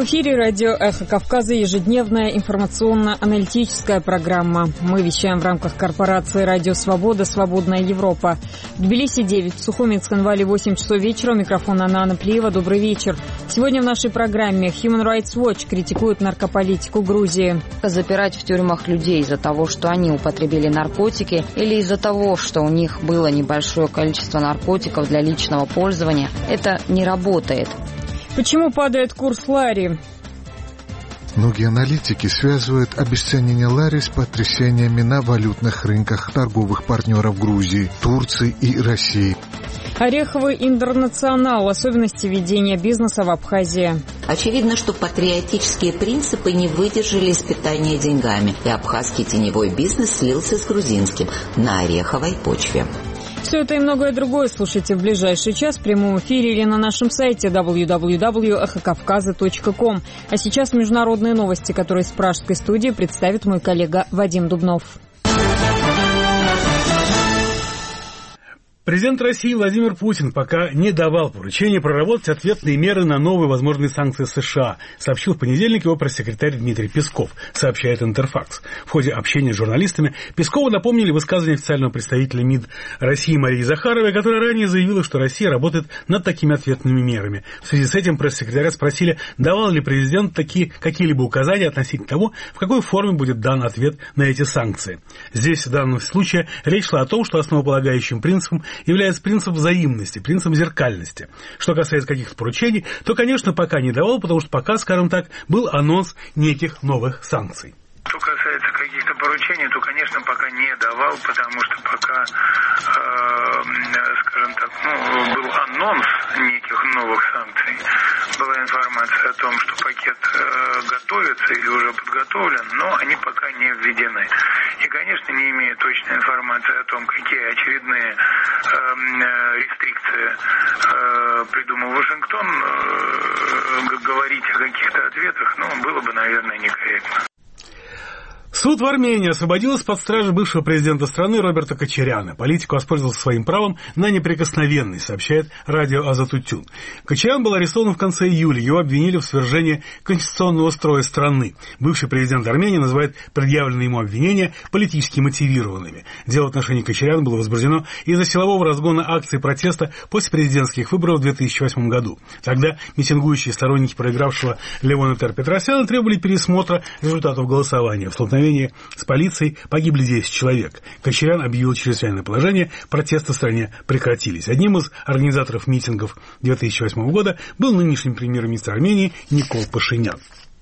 В эфире радио «Эхо Кавказа», ежедневная информационно-аналитическая программа. Мы вещаем в рамках корпорации «Радио Свобода. Свободная Европа». В Тбилиси 9, в Сухуми и Цхинвале 8 часов вечера. У микрофона Анна Плиева. Добрый вечер. Сегодня в нашей программе Human Rights Watch критикует наркополитику Грузии. Запирать в тюрьмах людей из-за того, что они употребили наркотики, или из-за того, что у них было небольшое количество наркотиков для личного пользования, это не работает. Почему падает курс лари? Многие аналитики связывают обесценивание лари с потрясениями на валютных рынках торговых партнеров Грузии, Турции и России. Ореховый интернационал. Особенности ведения бизнеса в Абхазии. Очевидно, что патриотические принципы не выдержали испытания деньгами, и абхазский теневой бизнес слился с грузинским на ореховой почве. Все это и многое другое слушайте в ближайший час в прямом эфире или на нашем сайте www.эхокавказа.ком. А сейчас международные новости, которые из пражской студии представит мой коллега Вадим Дубнов. Президент России Владимир Путин пока не давал поручения проработать ответные меры на новые возможные санкции США, сообщил в понедельник его пресс-секретарь Дмитрий Песков, сообщает Интерфакс. В ходе общения с журналистами Пескову напомнили высказывание официального представителя МИД России Марии Захаровой, которая ранее заявила, что Россия работает над такими ответными мерами. В связи с этим пресс-секретаря спросили, давал ли президент какие-либо указания относительно того, в какой форме будет дан ответ на эти санкции. Здесь в данном случае речь шла о том, что основополагающим принципом является принцип взаимности, принцип зеркальности. Что касается каких-то поручений, то, конечно, пока не давал, потому что пока, скажем так, был анонс неких новых санкций. Что касается каких-то поручений, то, конечно, пока не давал, потому что пока, скажем так, был анонс неких новых санкций, была информация о том, что пакет готовится или уже подготовлен, но они пока не введены. И, конечно, не имея точной информации о том, какие очередные рестрикции придумал Вашингтон, говорить о каких-то ответах, было бы, наверное, некорректно. Суд в Армении освободил из-под стражи бывшего президента страны Роберта Кочаряна. Политик воспользовался своим правом на неприкосновенность, сообщает радио Азатутюн. Кочарян был арестован в конце июля. Его обвинили в свержении конституционного строя страны. Бывший президент Армении называет предъявленные ему обвинения политически мотивированными. Дело в отношении Кочаряна было возбуждено из-за силового разгона акций протеста после президентских выборов в 2008 году. Тогда митингующие сторонники проигравшего Левона Тер-Петросяна требовали пересмотра результатов голосования. В столкновении с полицией погибли 10 человек. Кочарян объявил чрезвычайное положение, протесты в стране прекратились. Одним из организаторов митингов 2008 года был нынешний премьер-министр Армении Никол Пашинян.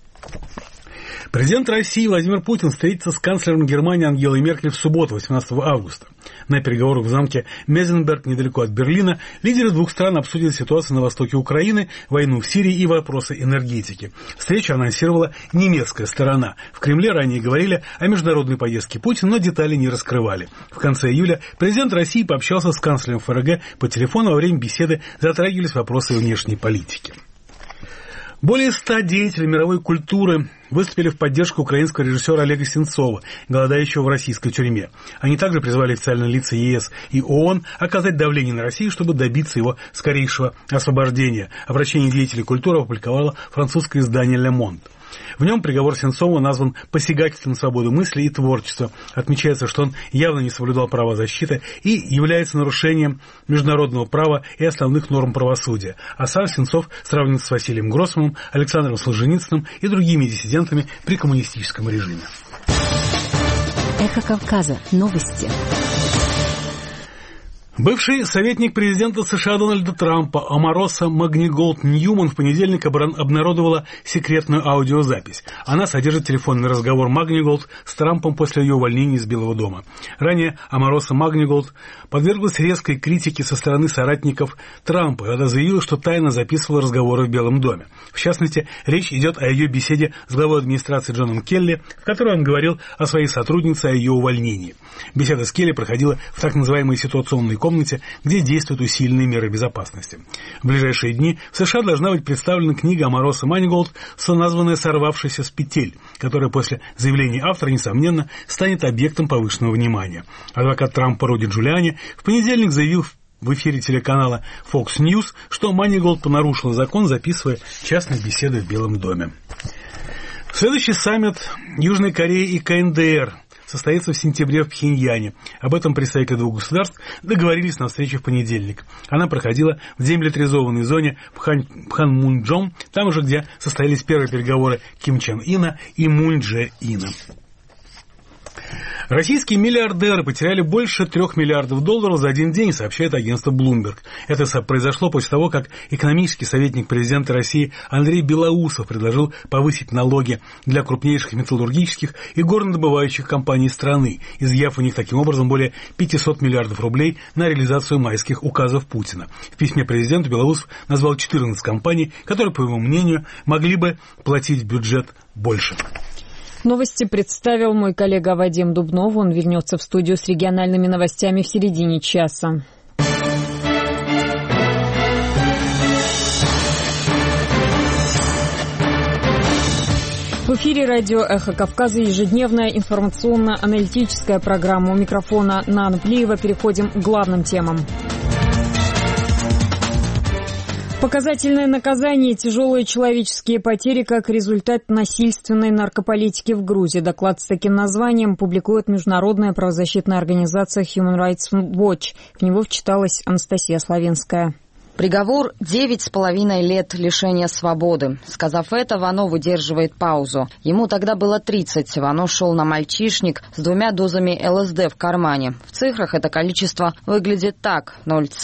Президент России Владимир Путин встретится с канцлером Германии Ангелой Меркель в субботу, 18 августа. На переговорах в замке Мезенберг, недалеко от Берлина, лидеры двух стран обсудили ситуацию на востоке Украины, войну в Сирии и вопросы энергетики. Встречу анонсировала немецкая сторона. В Кремле ранее говорили о международной поездке Путина, но детали не раскрывали. В конце июля президент России пообщался с канцлером ФРГ по телефону. Во время беседы затрагивались вопросы внешней политики. Более 100 деятелей мировой культуры выступили в поддержку украинского режиссера Олега Сенцова, голодающего в российской тюрьме. Они также призвали официальные лица ЕС и ООН оказать давление на Россию, чтобы добиться его скорейшего освобождения. Обращение деятелей культуры опубликовало французское издание «Le Monde». В нем приговор Сенцова назван посягательством на свободу мысли и творчества. Отмечается, что он явно не соблюдал права защиты и является нарушением международного права и основных норм правосудия. А сам Сенцов сравнивается с Василием Гроссманом, Александром Солженицыным и другими диссидентами при коммунистическом режиме. Эхо Кавказа. Новости. Бывший советник президента США Дональда Трампа Омароса Магниголд Ньюман в понедельник обнародовала секретную аудиозапись. Она содержит телефонный разговор Магниголд с Трампом после ее увольнения из Белого дома. Ранее Омароса Магниголд подверглась резкой критике со стороны соратников Трампа, когда заявила, что тайно записывала разговоры в Белом доме. В частности, речь идет о ее беседе с главой администрации Джоном Келли, в которой он говорил о своей сотруднице, о ее увольнении. Беседа с Келли проходила в так называемой ситуационной комнате, где действуют усиленные меры безопасности. В ближайшие дни в США должна быть представлена книга Омароса Магниголд, соназванная «Сорвавшаяся с петель», которая после заявления автора, несомненно, станет объектом повышенного внимания. Адвокат Трампа Руди Джулиани в понедельник заявил в эфире телеканала Fox News, что Манниголд понарушил закон, записывая частные беседы в Белом доме. Следующий саммит Южной Кореи и КНДР состоится в сентябре в Пхеньяне. Об этом представители двух государств договорились на встрече в понедельник. Она проходила в демилитаризованной зоне Пханмунджом, там же, где состоялись первые переговоры Ким Чен Ына и Мун Дже Ина. Российские миллиардеры потеряли больше $3 миллиардов за один день, сообщает агентство Bloomberg. Это произошло после того, как экономический советник президента России Андрей Белоусов предложил повысить налоги для крупнейших металлургических и горнодобывающих компаний страны, изъяв у них таким образом более 500 миллиардов рублей на реализацию майских указов Путина. В письме президенту Белоусов назвал 14 компаний, которые, по его мнению, могли бы платить в бюджет больше. Новости представил мой коллега Вадим Дубнов. Он вернется в студию с региональными новостями в середине часа. В эфире радио «Эхо Кавказа» ежедневная информационно-аналитическая программа. У микрофона Нана Плиева. Переходим к главным темам. Показательное наказание и тяжелые человеческие потери как результат насильственной наркополитики в Грузии. Доклад с таким названием публикует международная правозащитная организация Human Rights Watch. В него вчиталась Анастасия Славинская. Приговор 9,5 лет лишения свободы. Сказав это, Вано выдерживает паузу. Ему тогда было 30. Вано шел на мальчишник с 2 дозами ЛСД в кармане. В цифрах это количество выглядит так: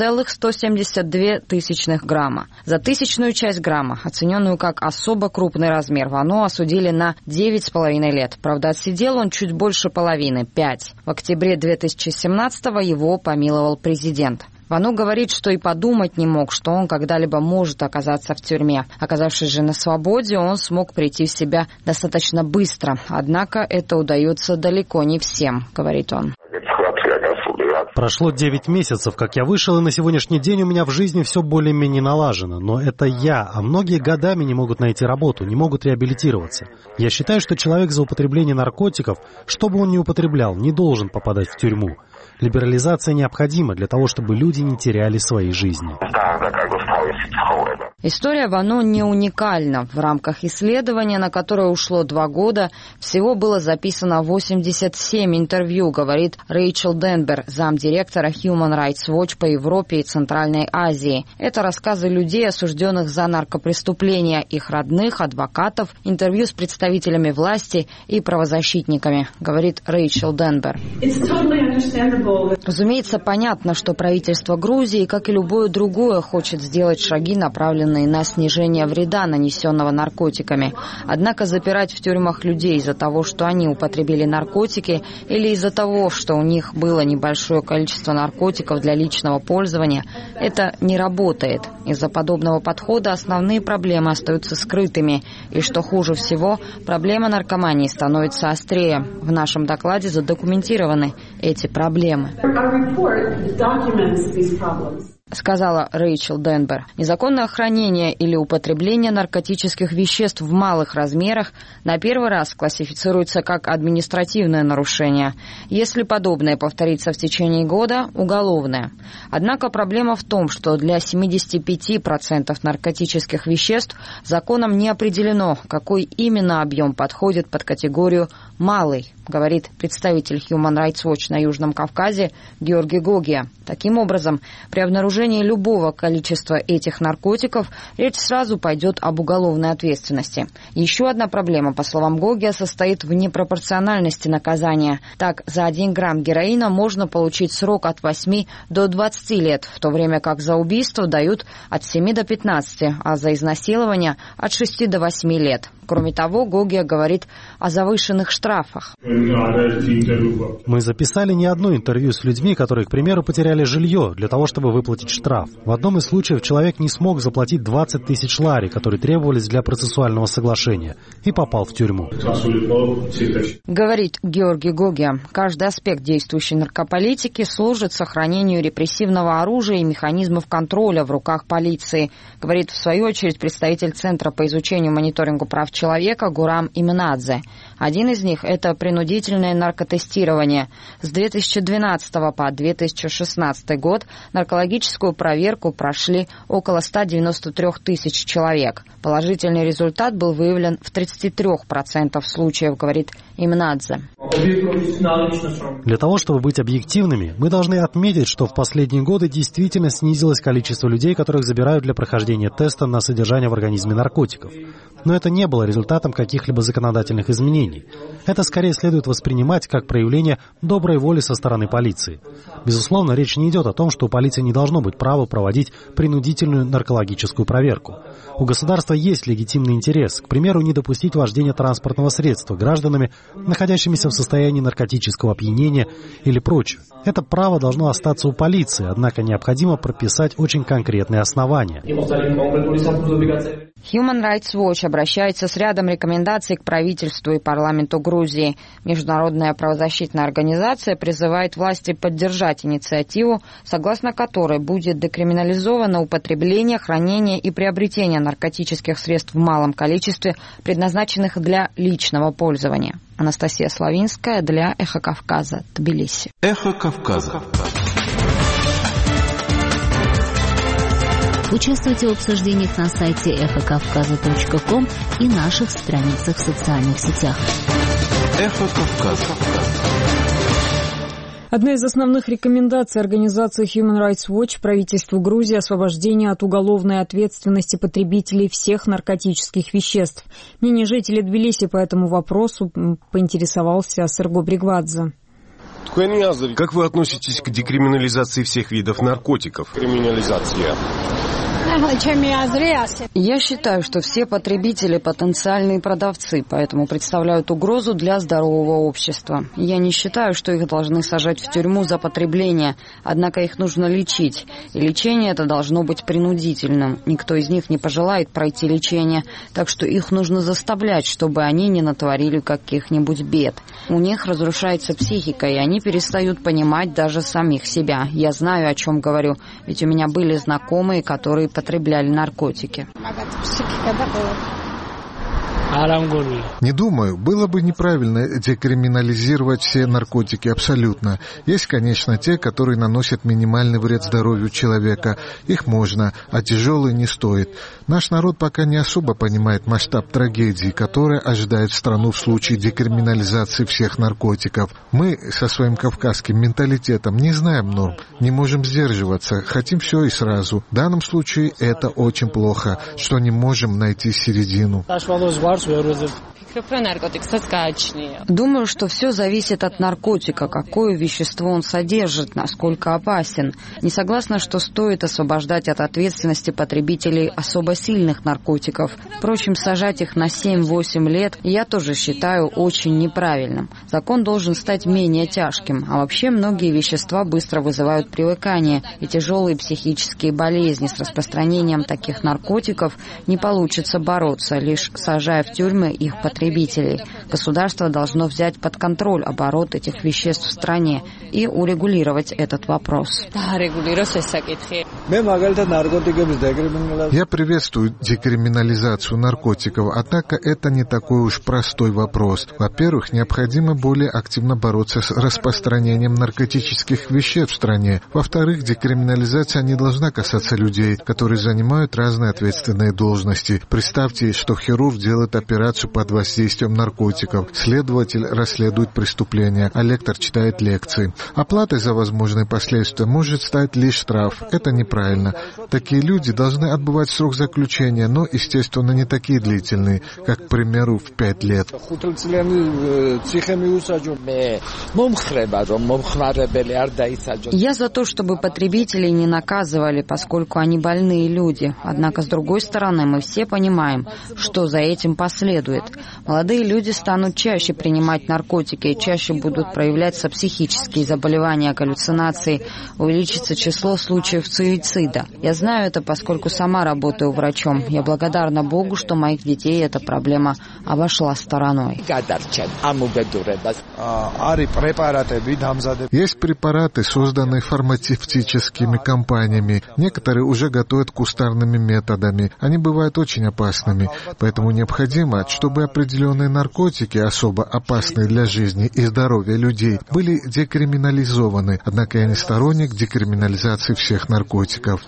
0,172 грамма. За тысячную часть грамма, оцененную как особо крупный размер, Вано осудили на 9,5 лет. Правда, отсидел он чуть больше половины, 5. В октябре 2017-го его помиловал президент. Вано говорит, что и подумать не мог, что он когда-либо может оказаться в тюрьме. Оказавшись же на свободе, он смог прийти в себя достаточно быстро. Однако это удается далеко не всем, говорит он. Прошло 9 месяцев, как я вышел, и на сегодняшний день у меня в жизни все более-менее налажено. Но это я, а многие годами не могут найти работу, не могут реабилитироваться. Я считаю, что человек за употребление наркотиков, что бы он ни употреблял, не должен попадать в тюрьму. Либерализация необходима для того, чтобы люди не теряли свои жизни. История Вано не уникальна. В рамках исследования, на которое ушло 2 года, всего было записано 87 интервью, говорит Рэйчел Денбер, замдиректора Human Rights Watch по Европе и Центральной Азии. Это рассказы людей, осужденных за наркопреступления, их родных, адвокатов, интервью с представителями власти и правозащитниками, говорит Рэйчел Денбер. Разумеется, понятно, что правительство Грузии, как и любое другое, хочет сделать шаги, направленные на снижение вреда, нанесенного наркотиками. Однако запирать в тюрьмах людей из-за того, что они употребили наркотики, или из-за того, что у них было небольшое количество наркотиков для личного пользования, это не работает. Из-за подобного подхода основные проблемы остаются скрытыми. И что хуже всего, проблема наркомании становится острее. В нашем докладе задокументированы эти проблемы, сказала Рэйчел Денбер. Незаконное хранение или употребление наркотических веществ в малых размерах на первый раз классифицируется как административное нарушение. Если подобное повторится в течение года – уголовное. Однако проблема в том, что для 75% наркотических веществ законом не определено, какой именно объем подходит под категорию «малый», говорит представитель Human Rights Watch на Южном Кавказе Георгий Гогия. Таким образом, при обнаружении любого количества этих наркотиков речь сразу пойдет об уголовной ответственности. Еще одна проблема, по словам Гогия, состоит в непропорциональности наказания. Так, за 1 грамм героина можно получить срок от 8 до 20 лет, в то время как за убийство дают от 7 до 15, а за изнасилование от 6 до 8 лет. Кроме того, Гогия говорит о завышенных штрафах. Мы записали не одно интервью с людьми, которые, к примеру, потеряли жилье для того, чтобы выплатить штраф. В одном из случаев человек не смог заплатить 20 тысяч лари, которые требовались для процессуального соглашения, и попал в тюрьму. Говорит Георгий Гогия, каждый аспект действующей наркополитики служит сохранению репрессивного оружия и механизмов контроля в руках полиции, говорит в свою очередь представитель Центра по изучению и мониторингу прав человека Гурам Имнадзе. Один из них – это принудительное наркотестирование. С 2012 по 2016 год наркологическую проверку прошли около 193 тысяч человек. Положительный результат был выявлен в 33% случаев, говорит Имнадзе. Для того, чтобы быть объективными, мы должны отметить, что в последние годы действительно снизилось количество людей, которых забирают для прохождения теста на содержание в организме наркотиков. Но это не было результатом каких-либо законодательных изменений. Это скорее следует воспринимать как проявление доброй воли со стороны полиции. Безусловно, речь не идет о том, что у полиции не должно быть права проводить принудительную наркологическую проверку. У государства есть легитимный интерес, к примеру, не допустить вождения транспортного средства гражданами, находящимися в состоянии наркотического опьянения или прочее. Это право должно остаться у полиции, однако необходимо прописать очень конкретные основания. Human Rights Watch обращается с рядом рекомендаций к правительству и парламенту Грузии. Международная правозащитная организация призывает власти поддержать инициативу, согласно которой будет декриминализовано употребление, хранение и приобретение наркотических средств в малом количестве, предназначенных для личного пользования. Анастасия Славинская для «Эхо Кавказа», Тбилиси. «Эхо Кавказа». Участвуйте в обсуждениях на сайте эхокавказа.ком и наших страницах в социальных сетях. «Эхо Кавказа». Одна из основных рекомендаций организации Human Rights Watch правительству Грузии – освобождение от уголовной ответственности потребителей всех наркотических веществ. Мнение жителей Тбилиси по этому вопросу поинтересовался Серго Бригвадзе. Как вы относитесь к декриминализации всех видов наркотиков? Я считаю, что все потребители – потенциальные продавцы, поэтому представляют угрозу для здорового общества. Я не считаю, что их должны сажать в тюрьму за потребление, однако их нужно лечить. И лечение это должно быть принудительным. Никто из них не пожелает пройти лечение, так что их нужно заставлять, чтобы они не натворили каких-нибудь бед. У них разрушается психика, и они перестают понимать даже самих себя. Я знаю, о чем говорю, ведь у меня были знакомые, которые потребляли наркотики. Не думаю, было бы неправильно декриминализировать все наркотики абсолютно. Есть, конечно, те, которые наносят минимальный вред здоровью человека. Их можно, а тяжелые не стоит. Наш народ пока не особо понимает масштаб трагедии, которая ожидает страну в случае декриминализации всех наркотиков. Мы со своим кавказским менталитетом не знаем норм, не можем сдерживаться, хотим все и сразу. В данном случае это очень плохо, что не можем найти середину. Думаю, что все зависит от наркотика, какое вещество он содержит, насколько опасен. Не согласна, что стоит освобождать от ответственности потребителей особо сильных наркотиков. Впрочем, сажать их на 7-8 лет я тоже считаю очень неправильным. Закон должен стать менее тяжким, а вообще многие вещества быстро вызывают привыкание, и тяжелые психические болезни с распространением таких наркотиков не получится бороться, лишь сажая в тюрьмы их потребителей. Государство должно взять под контроль оборот этих веществ в стране и урегулировать этот вопрос. Я приветствую декриминализацию наркотиков, однако это не такой уж простой вопрос. Во-первых, необходимо более активно бороться с распространением наркотических веществ в стране. Во-вторых, декриминализация не должна касаться людей, которые занимают разные ответственные должности. Представьте, что хирург делает операцию под воздействием наркотиков, следователь расследует преступления, а лектор читает лекции. Оплатой за возможные последствия может стать лишь штраф. Это неправильно. Такие люди должны отбывать срок заключения, но, естественно, не такие длительные, как, к примеру, в 5 лет. Я за то, чтобы потребителей не наказывали, поскольку они больные люди. Однако, с другой стороны, мы все понимаем, что за этим последует. Молодые люди станут чаще принимать наркотики и чаще будут проявляться психические заболевания, галлюцинации, увеличится число случаев суицида суицида. Я знаю это, поскольку сама работаю врачом. Я благодарна Богу, что моих детей эта проблема обошла стороной. Есть препараты, созданные фармацевтическими компаниями. Некоторые уже готовят кустарными методами. Они бывают очень опасными. Поэтому необходимо, чтобы определенные наркотики, особо опасные для жизни и здоровья людей, были декриминализованы. Однако я не сторонник декриминализации всех наркотиков.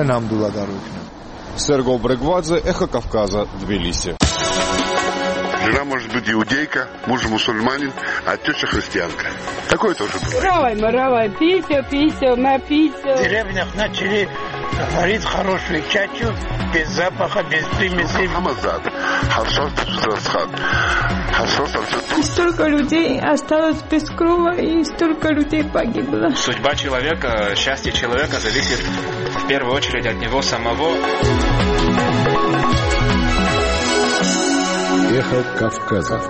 Серго Брегвадзе, Эхо Кавказа, Тбилиси. Жена может быть иудейка, муж мусульманин, а теща христианка. Такое тоже бывает. Пися, на пися. В деревнях начали варить хорошую чачу, без запаха, без примесей. И столько людей осталось без крова, и столько людей погибло. Судьба человека, счастье человека зависит в первую очередь от него самого. Эхо Кавказа.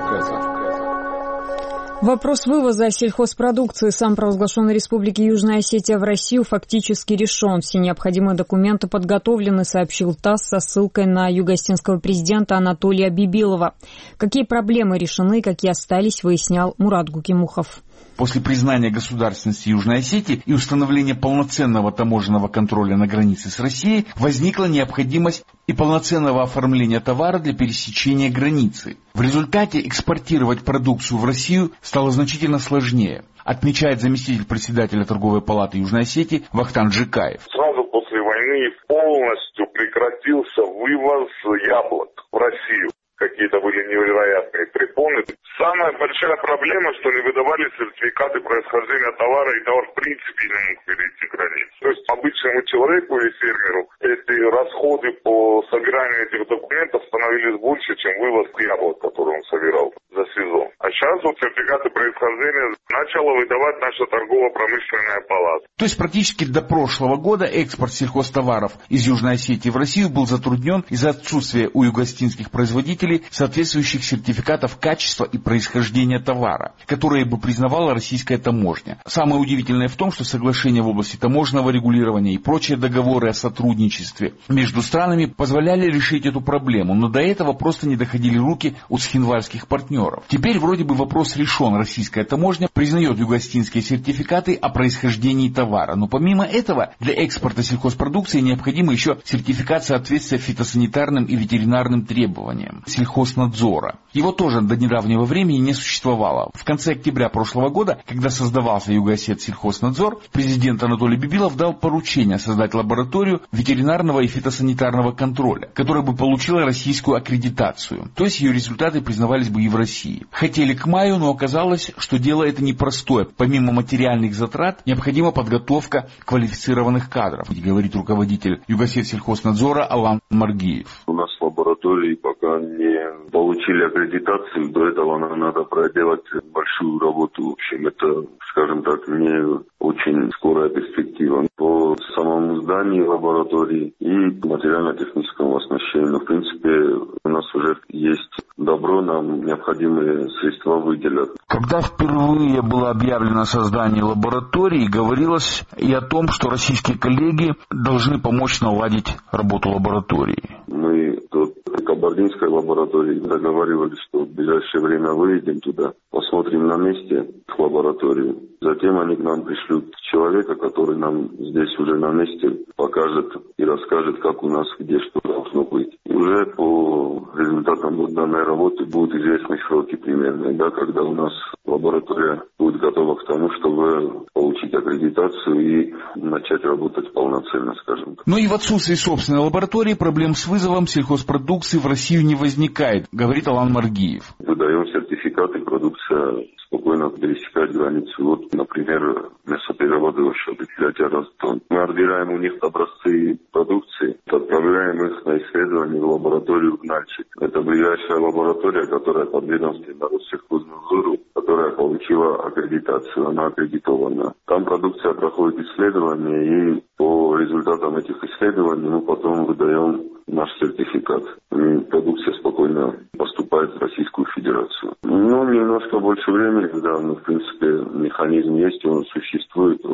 Вопрос вывоза сельхозпродукции самопровозглашенной Республики Южная Осетия в Россию фактически решен. Все необходимые документы подготовлены, сообщил ТАСС со ссылкой на югоосетинского президента Анатолия Бибилова. Какие проблемы решены, какие остались, выяснял Мурат Гукимухов. После признания государственности Южной Осетии и установления полноценного таможенного контроля на границе с Россией возникла необходимость и полноценного оформления товара для пересечения границы. В результате экспортировать продукцию в Россию стало значительно сложнее, отмечает заместитель председателя торговой палаты Южной Осетии Вахтанг Джикаев. Сразу после войны полностью прекратился вывоз яблок в Россию. Какие-то были невероятные препоны. Самая большая проблема, что не выдавали сертификаты происхождения товара, и товар в принципе не мог перейти границу. То есть обычному человеку и фермеру эти расходы по собиранию этих документов становились больше, чем вывоз яблок, который он собирал за сезон. А сейчас вот сертификаты происхождения начала выдавать наша торгово-промышленная палата. То есть практически до прошлого года экспорт сельхозтоваров из Южной Осетии в Россию был затруднен из-за отсутствия у югоосетинских производителей соответствующих сертификатов качества и происхождения товара, которые бы признавала российская таможня. Самое удивительное в том, что соглашения в области таможенного регулирования и прочие договоры о сотрудничестве между странами позволяли решить эту проблему, но до этого просто не доходили руки у цхинвальских партнеров. Теперь вроде бы вопрос решен. Российская таможня признает югоосетинские сертификаты о происхождении товара, но помимо этого для экспорта сельхозпродукции необходима еще сертификат соответствия фитосанитарным и ветеринарным требованиям сельхознадзора. Его тоже до недавнего времени не существовало. В конце октября прошлого года, когда создавался Югоосетсельхознадзор, президент Анатолий Бибилов дал поручение создать лабораторию ветеринарного и фитосанитарного контроля, которая бы получила российскую аккредитацию. То есть ее результаты признавались бы и в России. Хотели к маю, но оказалось, что дело это непростое. Помимо материальных затрат, необходима подготовка квалифицированных кадров, говорит руководитель Югоосетсельхознадзора Алан Маргиев. У нас в лаборатории пока не получили аккредитацию, до этого нам надо проделать большую работу. В общем, это, скажем так, не очень скорая перспектива. По самому зданию лаборатории и материально-техническому оснащению. В принципе, у нас уже есть добро, нам необходимые средства выделят. Когда впервые было объявлено создание лаборатории, говорилось и о том, что российские коллеги должны помочь наладить работу лаборатории. Мы тут в Кабардинской лаборатории договаривались, что в ближайшее время выедем туда, посмотрим на месте их лабораторию. Затем они к нам пришлют человека, который нам здесь уже на месте покажет и расскажет, как у нас где что должно быть. И уже по результатам данной работы будут известны сроки примерные, да, когда у нас лаборатория будет готова к тому, чтобы получить аккредитацию и начать работать полноценно, скажем так. Но и в отсутствии собственной лаборатории проблем с вызовом сельхозпродукции в Россию не возникает, говорит Алан Маргиев. Выдаем сертификаты, продукция спокойно пересекает границу. Вот, например, мясоперерабатывающее предприятие «Ростон». Мы отбираем у них образцы продукции, отправляем их на исследование в лабораторию в Нальчик. Это ближайшая лаборатория, которая под ведомством Россельхознадзору, которая получила аккредитацию, она аккредитована. Там продукция проходит исследование, и по результатам этих исследований мы потом выдаем наш сертификат. И продукция спокойно поступает в Российскую Федерацию. Ну, немножко больше времени, да, но в принципе механизм есть, он существует. Вот, и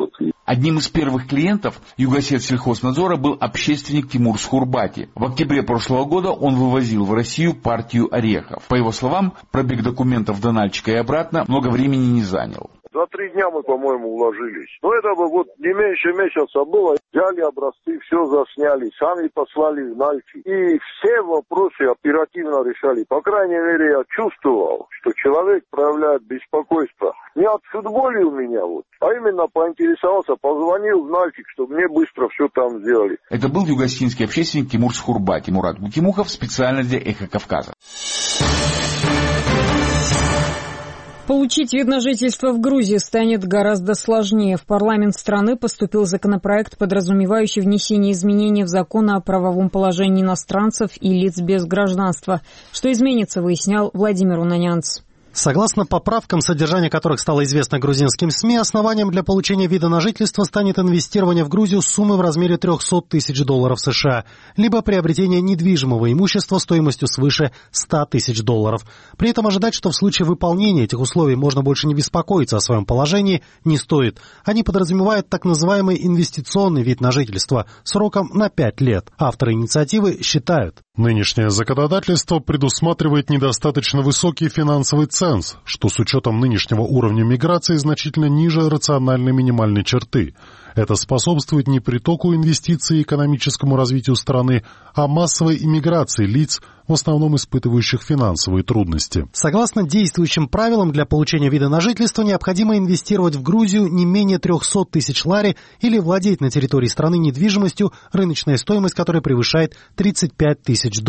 Одним из первых клиентов Югосельхознадзора был общественник Тимур Схурбати. В октябре прошлого года он вывозил в Россию партию орехов. По его словам, пробег документов до Нальчика и обратно много времени не занял. За 3 дня мы, по-моему, уложились. Но это бы вот не меньше месяца было. Взяли образцы, все засняли, сами послали в Нальчик. И все вопросы оперативно решали. По крайней мере, я чувствовал, что человек проявляет беспокойство. Не отфутболил меня, а именно поинтересовался, позвонил в Нальчик, чтобы мне быстро все там сделали. Это был югостинский общественник Тимур Схурбати. Мурат Бутимухов специально для «Эхо Кавказа». Получить вид на жительство в Грузии станет гораздо сложнее. В парламент страны поступил законопроект, подразумевающий внесение изменений в закон о правовом положении иностранцев и лиц без гражданства. Что изменится, выяснял Владимир Унанянц. Согласно поправкам, содержание которых стало известно грузинским СМИ, основанием для получения вида на жительство станет инвестирование в Грузию суммы в размере $300 тысяч США, либо приобретение недвижимого имущества стоимостью свыше $100 тысяч. При этом ожидать, что в случае выполнения этих условий можно больше не беспокоиться о своем положении, не стоит. Они подразумевают так называемый инвестиционный вид на жительство сроком на 5 лет. Авторы инициативы считают: нынешнее законодательство предусматривает недостаточно высокий финансовый ценз, что с учетом нынешнего уровня миграции значительно ниже рациональной минимальной черты. Это способствует не притоку инвестиций и экономическому развитию страны, а массовой иммиграции лиц, в основном испытывающих финансовые трудности. Согласно действующим правилам, для получения вида на жительство необходимо инвестировать в Грузию не менее 300 тысяч лари или владеть на территории страны недвижимостью, рыночная стоимость которой превышает $35 тысяч.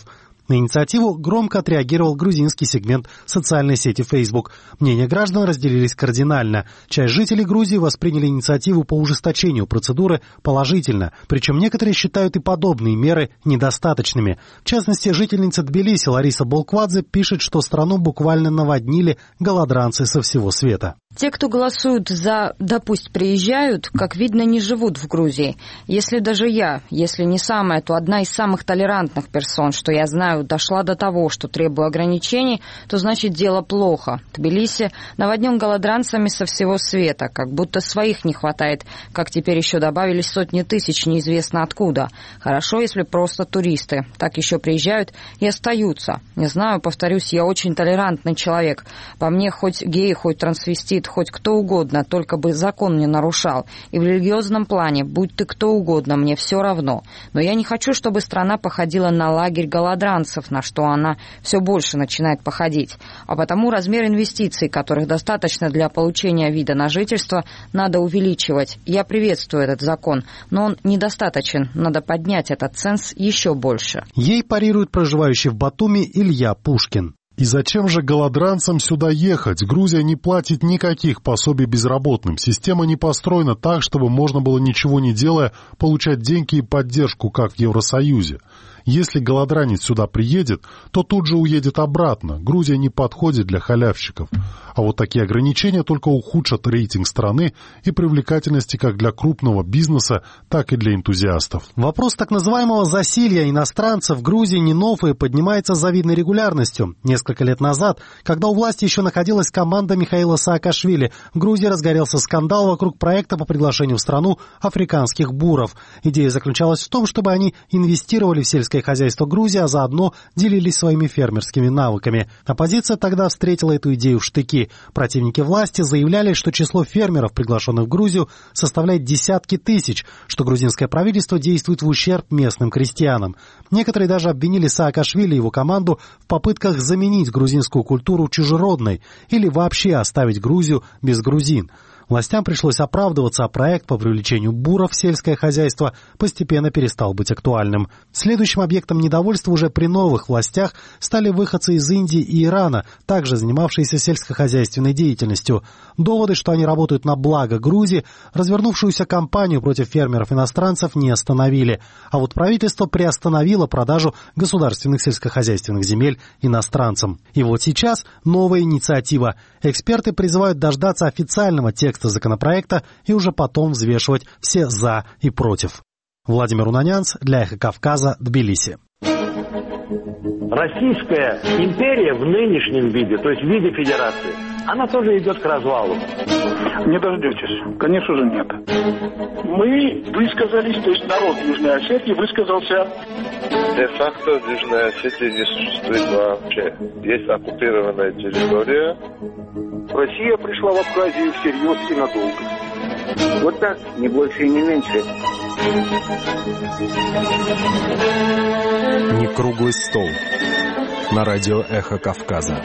На инициативу громко отреагировал грузинский сегмент социальной сети Facebook. Мнения граждан разделились кардинально. Часть жителей Грузии восприняли инициативу по ужесточению процедуры положительно, причем некоторые считают и подобные меры недостаточными. В частности, жительница Тбилиси Лариса Болквадзе пишет, что страну буквально наводнили голодранцы со всего света. Те, кто голосуют за «да пусть приезжают», как видно, не живут в Грузии. Если даже я, если не самая, то одна из самых толерантных персон, что я знаю, дошла до того, что требую ограничений, то значит дело плохо. Тбилиси наводнен голодранцами со всего света, как будто своих не хватает, как теперь еще добавились сотни тысяч неизвестно откуда. Хорошо, если просто туристы. Так еще приезжают и остаются. Не знаю, повторюсь, я очень толерантный человек. По мне, хоть гей, хоть трансвестит, хоть кто угодно, только бы закон не нарушал. И в религиозном плане, будь ты кто угодно, мне все равно. Но я не хочу, чтобы страна походила на лагерь голодранцев, на что она все больше начинает походить. А потому размер инвестиций, которых достаточно для получения вида на жительство, надо увеличивать. Я приветствую этот закон, но он недостаточен. Надо поднять этот ценз еще больше. Ей парирует проживающий в Батуми Илья Пушкин. И зачем же голодранцам сюда ехать? Грузия не платит никаких пособий безработным. Система не построена так, чтобы можно было, ничего не делая, получать деньги и поддержку, как в Евросоюзе. Если голодранец сюда приедет, то тут же уедет обратно. Грузия не подходит для халявщиков. А вот такие ограничения только ухудшат рейтинг страны и привлекательности как для крупного бизнеса, так и для энтузиастов. Вопрос так называемого засилья иностранцев в Грузии не нов и поднимается с завидной регулярностью. Несколько лет назад, когда у власти еще находилась команда Михаила Саакашвили, в Грузии разгорелся скандал вокруг проекта по приглашению в страну африканских буров. Идея заключалась в том, чтобы они инвестировали в сельское хозяйство Грузии, а заодно делились своими фермерскими навыками. Оппозиция тогда встретила эту идею в штыки. Противники власти заявляли, что число фермеров, приглашенных в Грузию, составляет десятки тысяч, что грузинское правительство действует в ущерб местным крестьянам. Некоторые даже обвинили Саакашвили и его команду в попытках заменить грузинскую культуру чужеродной или вообще оставить Грузию без грузин. Властям пришлось оправдываться, а проект по привлечению буров в сельское хозяйство постепенно перестал быть актуальным. Следующим объектом недовольства уже при новых властях стали выходцы из Индии и Ирана, также занимавшиеся сельскохозяйственной деятельностью. Доводы, что они работают на благо Грузии, развернувшуюся кампанию против фермеров-иностранцев не остановили. А вот правительство приостановило продажу государственных сельскохозяйственных земель иностранцам. И вот сейчас новая инициатива. Эксперты призывают дождаться официального текста законопроекта и уже потом взвешивать все «за» и «против». Владимир Унанянц для «Эхо Кавказа», Тбилиси. Российская империя в нынешнем виде, то есть в виде федерации, она тоже идет к развалу. Не дождетесь. Конечно же, нет. Мы высказались, то есть народ Южной Осетии высказался. Де-факто в Южной Осетии не существует вообще. Есть оккупированная территория. Россия пришла в Абхазию всерьез и надолго. Вот так, не больше и не меньше. Не круглый стол. На радио «Эхо Кавказа».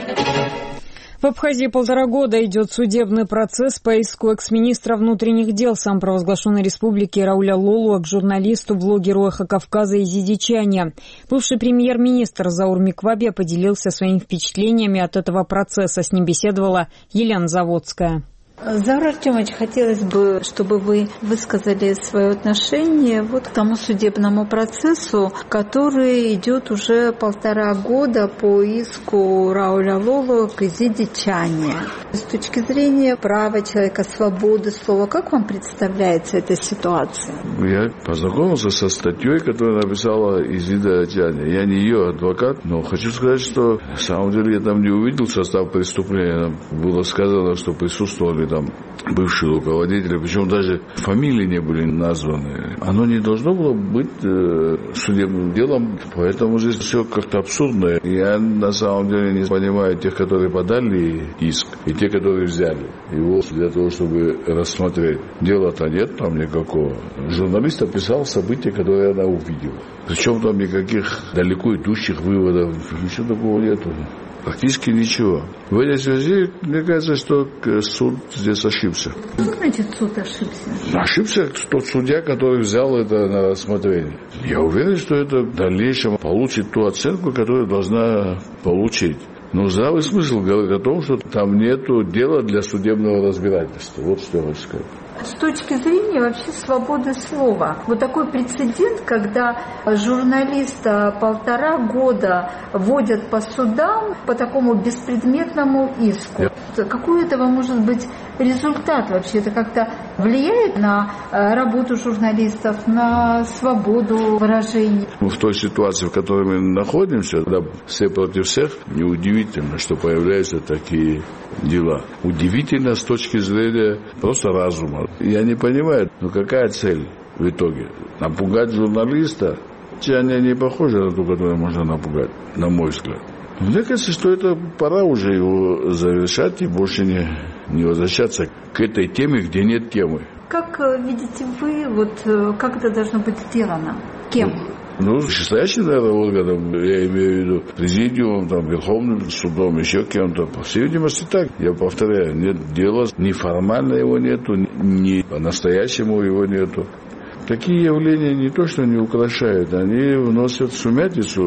В Абхазии 1,5 года идет судебный процесс по иску экс-министра внутренних дел самопровозглашенной республики Рауля Лолуа к журналисту, блогеру «Эхо Кавказа» Изидичане. Бывший премьер-министр Заур Миквабе поделился своими впечатлениями от этого процесса. С ним беседовала Елена Заводская. Заур Артемович, хотелось бы, чтобы вы высказали свое отношение вот к тому судебному процессу, который идет уже 1,5 года по иску Рауля Лолуа к Изидичане. С точки зрения права человека, свободы слова, как вам представляется эта ситуация? Я познакомился со статьей, которую написала Изида Чане. Я не ее адвокат, но хочу сказать, что на самом деле я там не увидел состав преступления. Там было сказано, что присутствовали там бывшие руководители, причем даже фамилии не были названы. Оно не должно было быть судебным делом, поэтому здесь все как-то абсурдно. Я на самом деле не понимаю тех, которые подали иск, и те, которые взяли его для того, чтобы рассмотреть. Дела-то нет там никакого. Журналист описал события, которые она увидела. Причем там никаких далеко идущих выводов, ничего такого нету. Практически ничего. В этой связи, мне кажется, что суд здесь ошибся. Что значит суд ошибся? Ошибся тот судья, который взял это на рассмотрение. Я уверен, что это в дальнейшем получит ту оценку, которую должна получить. Но здравый смысл говорит о том, что там нету дела для судебного разбирательства. Вот что я хочу сказать. С точки зрения вообще свободы слова. Вот такой прецедент, когда журналиста 1,5 года водят по судам по такому беспредметному иску. Какой этого может быть результат вообще? Это как-то влияет на работу журналистов, на свободу выражений? В той ситуации, в которой мы находимся, когда все против всех, неудивительно, что появляются такие дела. Удивительно с точки зрения просто разума. Я не понимаю, какая цель в итоге? Напугать журналиста? Они не похожи на ту, которую можно напугать, на мой взгляд. Мне кажется, что это пора уже его завершать и больше не возвращаться к этой теме, где нет темы. Как видите вы, вот как это должно быть сделано? Кем? Вышестоящим, наверное, органом, я имею в виду президиумом, там, Верховным судом, еще кем-то. По всей видимости, так. Я повторяю, нет дела, ни формально его нету, ни по-настоящему его нету. Такие явления не то, что не украшают, они вносят сумятицу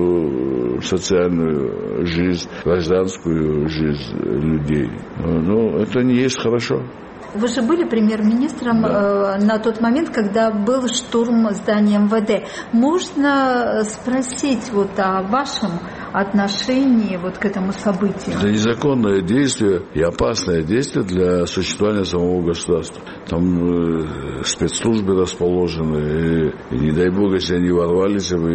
в социальную жизнь, гражданскую жизнь людей. Но это не есть хорошо. Вы же были премьер-министром на тот момент, когда был штурм здания МВД. Можно спросить вот о вашем отношении вот к этому событию? Это незаконное действие и опасное действие для существования самого государства. Там спецслужбы расположены, и не дай бог, если они ворвались бы,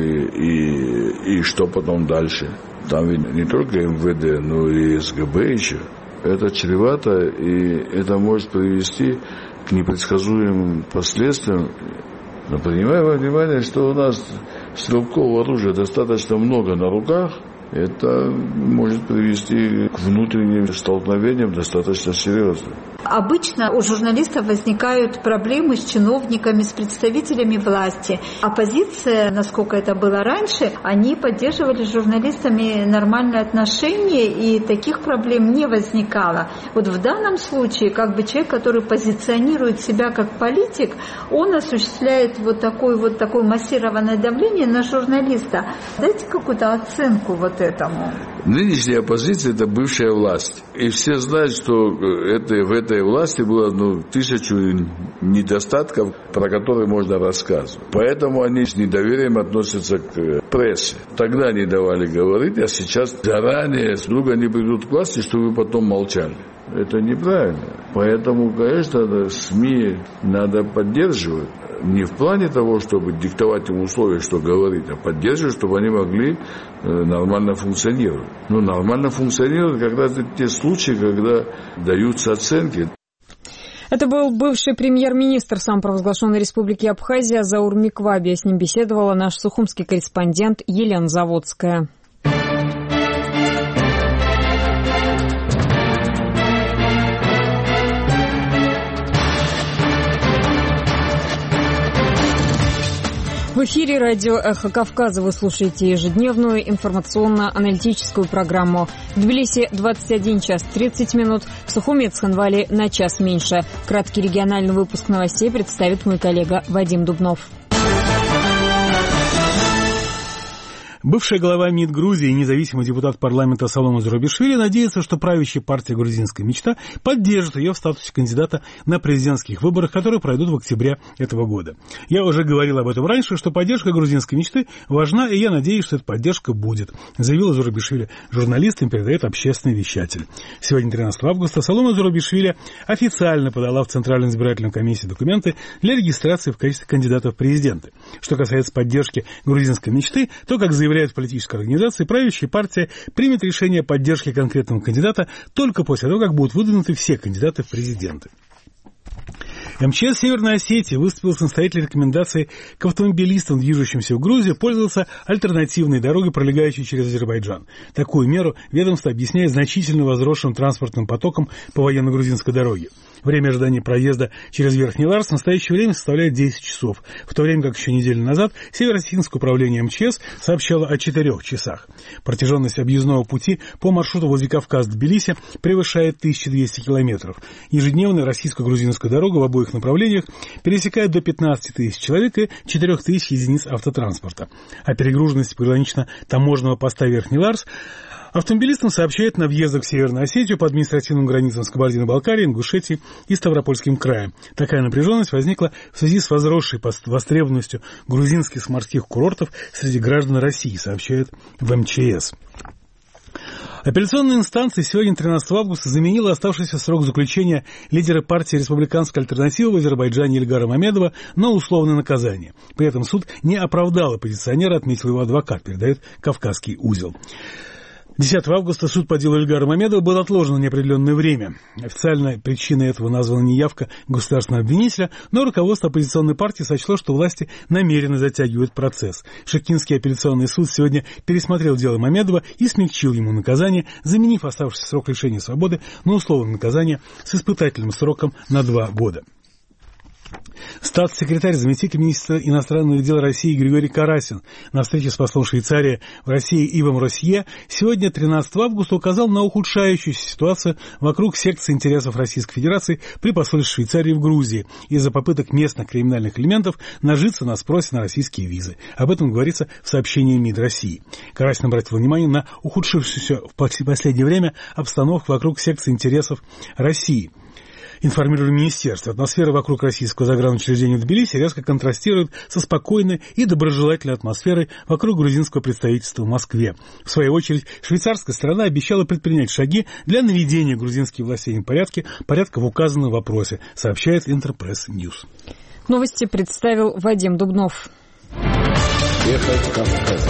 и что потом дальше. Там ведь не только МВД, но и СГБ еще. Это чревато, и это может привести к непредсказуемым последствиям. Но принимая во внимание, что у нас стрелкового оружия достаточно много на руках, это может привести к внутренним столкновениям достаточно серьезным. Обычно у журналистов возникают проблемы с чиновниками, с представителями власти. Оппозиция, насколько это было раньше, они поддерживали с журналистами нормальные отношения, и таких проблем не возникало. Вот в данном случае, как бы человек, который позиционирует себя как политик, он осуществляет вот такое массированное давление на журналиста. Дайте какую-то оценку вот этому. Нынешняя оппозиция – это бывшая власть. И все знают, что в этой власти было 1000 недостатков, про которые можно рассказывать. Поэтому они с недоверием относятся к прессе. Тогда не давали говорить, а сейчас заранее вдруг они придут к власти, чтобы потом молчали. Это неправильно. Поэтому, конечно, СМИ надо поддерживать. Не в плане того, чтобы диктовать им условия, что говорить, а поддерживать, чтобы они могли нормально функционировать. Но нормально функционируют как раз те случаи, когда даются оценки. Это был бывший премьер-министр самопровозглашенной республики Абхазия Заур Микваби. С ним беседовала наш сухумский корреспондент Елена Заводская. В эфире радио «Эхо Кавказа» вы слушаете ежедневную информационно-аналитическую программу. В Тбилиси 21 час 30 минут, в Сухуми и Цхинвале на час меньше. Краткий региональный выпуск новостей представит мой коллега Вадим Дубнов. Бывшая глава МИД Грузии и независимый депутат парламента Салома Зурабишвили надеется, что правящая партия «Грузинская мечта» поддержит ее в статусе кандидата на президентских выборах, которые пройдут в октябре этого года. Я уже говорил об этом раньше, что поддержка «Грузинской мечты» важна, и я надеюсь, что эта поддержка будет, заявила Зурабишвили журналистам, передает общественный вещатель. Сегодня, 13 августа, Салома Зурабишвили официально подала в Центральную избирательную комиссию документы для регистрации в качестве кандидата в президенты. Что касается поддержки «Грузинской мечты», то, как заявляет политическая организация, правящая партия примет решение о поддержке конкретного кандидата только после того, как будут выдвинуты все кандидаты в президенты. МЧС Северной Осетии выступил с настоятельной рекомендацией к автомобилистам, движущимся в Грузию, пользоваться альтернативной дорогой, пролегающей через Азербайджан. Такую меру ведомство объясняет значительно возросшим транспортным потоком по военно-грузинской дороге. Время ожидания проезда через Верхний Ларс в настоящее время составляет 10 часов, в то время как еще неделю назад Северо-Осетинское управление МЧС сообщало о 4 часах. Протяженность объездного пути по маршруту Владикавказ-Тбилиси превышает 1200 километров. Ежедневно российско-грузинская дорога в обоих направлениях пересекает до 15 тысяч человек и 4 тысяч единиц автотранспорта. О перегруженности погранично-таможенного поста Верхний Ларс автомобилистам сообщают на въездах в Северную Осетию по административным границам с Кабардино-Балкарией, Ингушетией и Ставропольским краем. Такая напряженность возникла в связи с возросшей востребованностью грузинских морских курортов среди граждан России, сообщают в МЧС. Апелляционная инстанция сегодня, 13 августа, заменила оставшийся срок заключения лидера партии «Республиканская альтернатива» в Азербайджане Ильгара Мамедова на условное наказание. При этом суд не оправдал оппозиционера, отметил его адвокат, передает «Кавказский узел». 10 августа суд по делу Ильгара Мамедова был отложен на неопределенное время. Официальной причиной этого названа неявка государственного обвинителя, но руководство оппозиционной партии сочло, что власти намеренно затягивают процесс. Шымкентский апелляционный суд сегодня пересмотрел дело Мамедова и смягчил ему наказание, заменив оставшийся срок лишения свободы на условное наказание с испытательным сроком на 2 года. Статс-секретарь, заместитель министра иностранных дел России Григорий Карасин на встрече с послом Швейцарии в России Ивом Россье сегодня, 13 августа, указал на ухудшающуюся ситуацию вокруг секции интересов Российской Федерации при посольстве Швейцарии в Грузии из-за попыток местных криминальных элементов нажиться на спросе на российские визы. Об этом говорится в сообщении МИД России. Карасин обратил внимание на ухудшившуюся в последнее время обстановку вокруг секции интересов России. Информировали министерство. Атмосфера вокруг российского загранучреждения в Тбилиси резко контрастирует со спокойной и доброжелательной атмосферой вокруг грузинского представительства в Москве. В свою очередь, швейцарская сторона обещала предпринять шаги для наведения грузинских властей порядка в указанном вопросе, сообщает Интерпресс Ньюс. Новости представил Вадим Дубнов. Эхо Кавказа.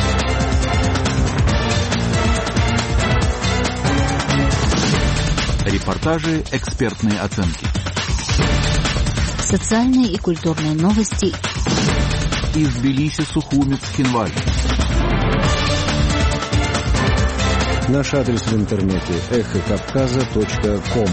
Репортажи, экспертные оценки. Социальные и культурные новости из Тбилиси, Сухуми, Цхинвали. Наш адрес в интернете эхокавказа.ком.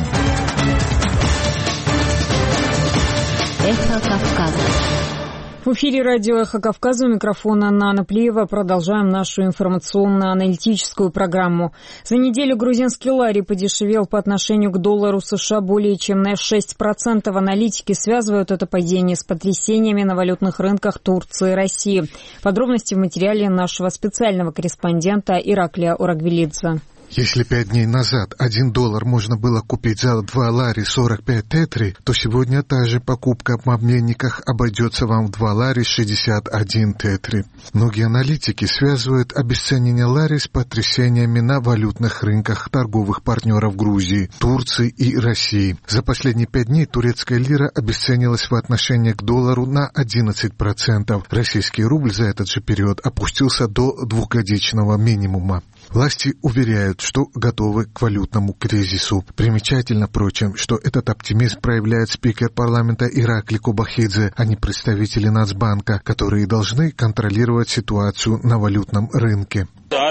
Эхо Кавказа. В эфире радио «Эхо Кавказа», у микрофона Нана Плиева. Продолжаем нашу информационно-аналитическую программу. За неделю грузинский лари подешевел по отношению к доллару США более чем на 6%. Аналитики связывают это падение с потрясениями на валютных рынках Турции и России. Подробности в материале нашего специального корреспондента Ираклия Урагвелидзе. Если 5 дней назад $1 можно было купить за 2 лари 45 тетри, то сегодня та же покупка в обменниках обойдется вам в 2 лари 61 тетри. Многие аналитики связывают обесценение лари с потрясениями на валютных рынках торговых партнеров Грузии, Турции и России. За последние 5 дней турецкая лира обесценилась в отношении к доллару на 11%. Российский рубль за этот же период опустился до двухгодичного минимума. Власти уверяют, что готовы к валютному кризису. Примечательно, впрочем, что этот оптимизм проявляет спикер парламента Иракли Кобахидзе, а не представители Нацбанка, которые должны контролировать ситуацию на валютном рынке.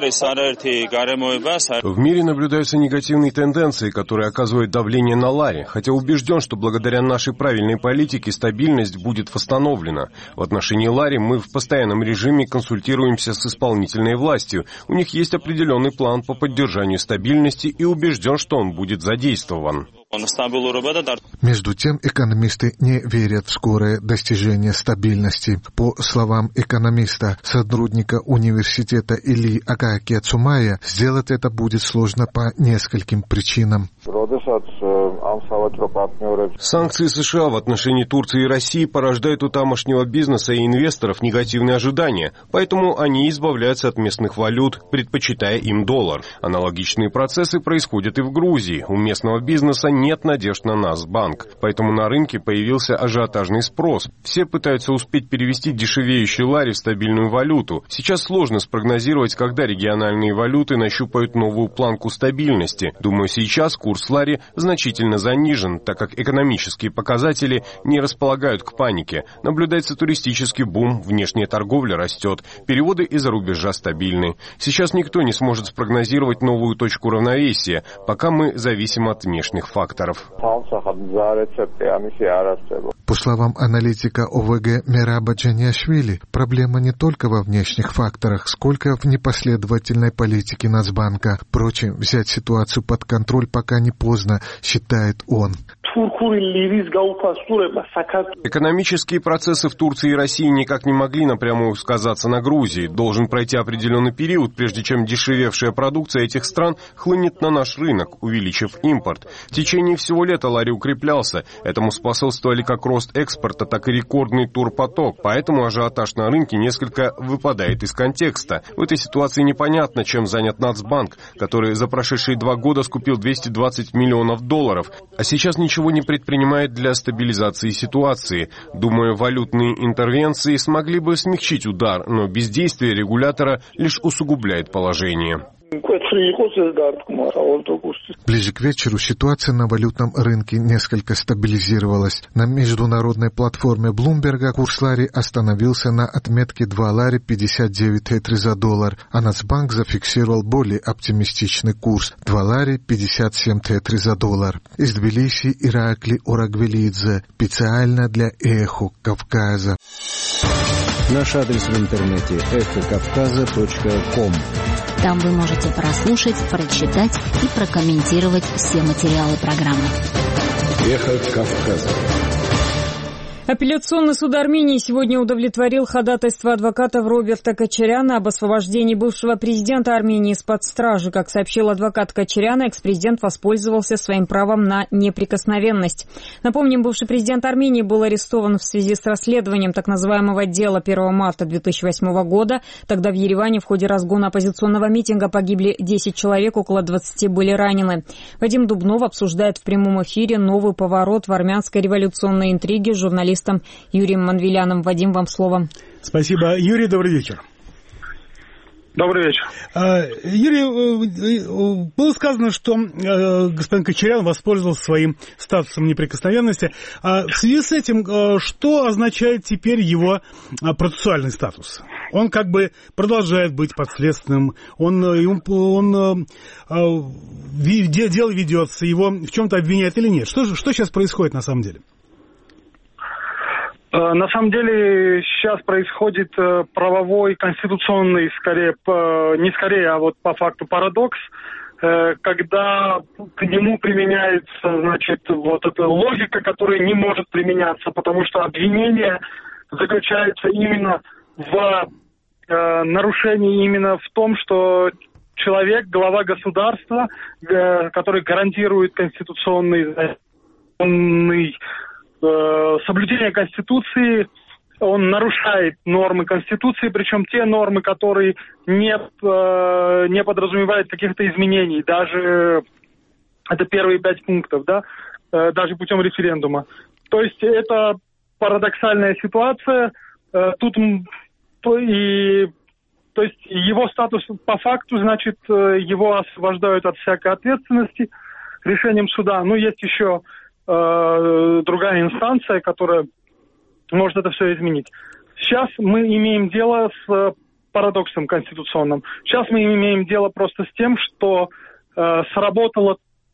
В мире наблюдаются негативные тенденции, которые оказывают давление на лари, хотя убежден, что благодаря нашей правильной политике стабильность будет восстановлена. В отношении лари мы в постоянном режиме консультируемся с исполнительной властью. У них есть определенный план по поддержанию стабильности и убежден, что он будет задействован. Между тем, экономисты не верят в скорое достижение стабильности. По словам экономиста, сотрудника университета Или Акакия Цумая, сделать это будет сложно по нескольким причинам. Санкции США в отношении Турции и России порождают у тамошнего бизнеса и инвесторов негативные ожидания, поэтому они избавляются от местных валют, предпочитая им доллар. Аналогичные процессы происходят и в Грузии. У местного бизнеса нет надежд на Нацбанк, поэтому на рынке появился ажиотажный спрос. Все пытаются успеть перевести дешевеющий лари в стабильную валюту. Сейчас сложно спрогнозировать, когда региональные валюты нащупают новую планку стабильности. Думаю, сейчас курс лари значительно занижен, так как экономические показатели не располагают к панике. Наблюдается туристический бум, внешняя торговля растет, переводы из-за рубежа стабильны. Сейчас никто не сможет спрогнозировать новую точку равновесия, пока мы зависим от внешних факторов. По словам аналитика ОВГ Мераба Джаниашвили, проблема не только во внешних факторах, сколько в непоследовательной политике Нацбанка. Впрочем, взять ситуацию под контроль пока не поздно, считает он. Экономические процессы в Турции и России никак не могли напрямую сказаться на Грузии. Должен пройти определенный период, прежде чем дешевевшая продукция этих стран хлынет на наш рынок, увеличив импорт. В течение всего лета лари укреплялся. Этому способствовали как рост экспорта, так и рекордный турпоток. Поэтому ажиотаж на рынке несколько выпадает из контекста. В этой ситуации непонятно, чем занят Нацбанк, который за прошедшие 2 года скупил $220 миллионов, а сейчас ничего не предпринимает для стабилизации ситуации. Думаю, валютные интервенции смогли бы смягчить удар, но бездействие регулятора лишь усугубляет положение. Ближе к вечеру ситуация на валютном рынке несколько стабилизировалась. На международной платформе Bloomberg курс лари остановился на отметке 2 лари 59 тетри за доллар, а Нацбанк зафиксировал более оптимистичный курс 2 лари 57 тетри за доллар. Из Тбилиси Иракли Орагвелидзе, специально для Эхо Кавказа. Наш адрес в интернете эхокавказа.ком. Там вы можете прослушать, прочитать и прокомментировать все материалы программы. Эхо Кавказа. Апелляционный суд Армении сегодня удовлетворил ходатайство адвоката Роберта Кочаряна об освобождении бывшего президента Армении из-под стражи. Как сообщил адвокат Кочаряна, экс-президент воспользовался своим правом на неприкосновенность. Напомним, бывший президент Армении был арестован в связи с расследованием так называемого дела 1 марта 2008 года. Тогда в Ереване в ходе разгона оппозиционного митинга погибли 10 человек, около 20 были ранены. Вадим Дубнов обсуждает в прямом эфире новый поворот в армянской революционной интриге с журналистом Юрием Манвеляном. Вадим, вам слово. Спасибо. Юрий, добрый вечер. Добрый вечер. Юрий, было сказано, что господин Кочарян воспользовался своим статусом неприкосновенности. В связи с этим, что означает теперь его процессуальный статус? Он как бы продолжает быть подследственным, дело ведется, его в чем-то обвиняют или нет? Что сейчас происходит на самом деле? На самом деле сейчас происходит правовой, конституционный, по факту парадокс, когда к нему применяется, вот эта логика, которая не может применяться, потому что обвинение заключается именно в нарушении, именно в том, что человек, глава государства, который гарантирует конституционный соблюдение Конституции, он нарушает нормы Конституции, причем те нормы, которые не подразумевают каких-то изменений, даже это первые 5 пунктов, даже путем референдума. То есть это парадоксальная ситуация. Тут и То есть его статус по факту, значит, его освобождают от всякой ответственности решением суда. Ну, есть еще другая инстанция, которая может это все изменить. Сейчас мы имеем дело с парадоксом конституционным. Сейчас мы имеем дело просто с тем, что сработало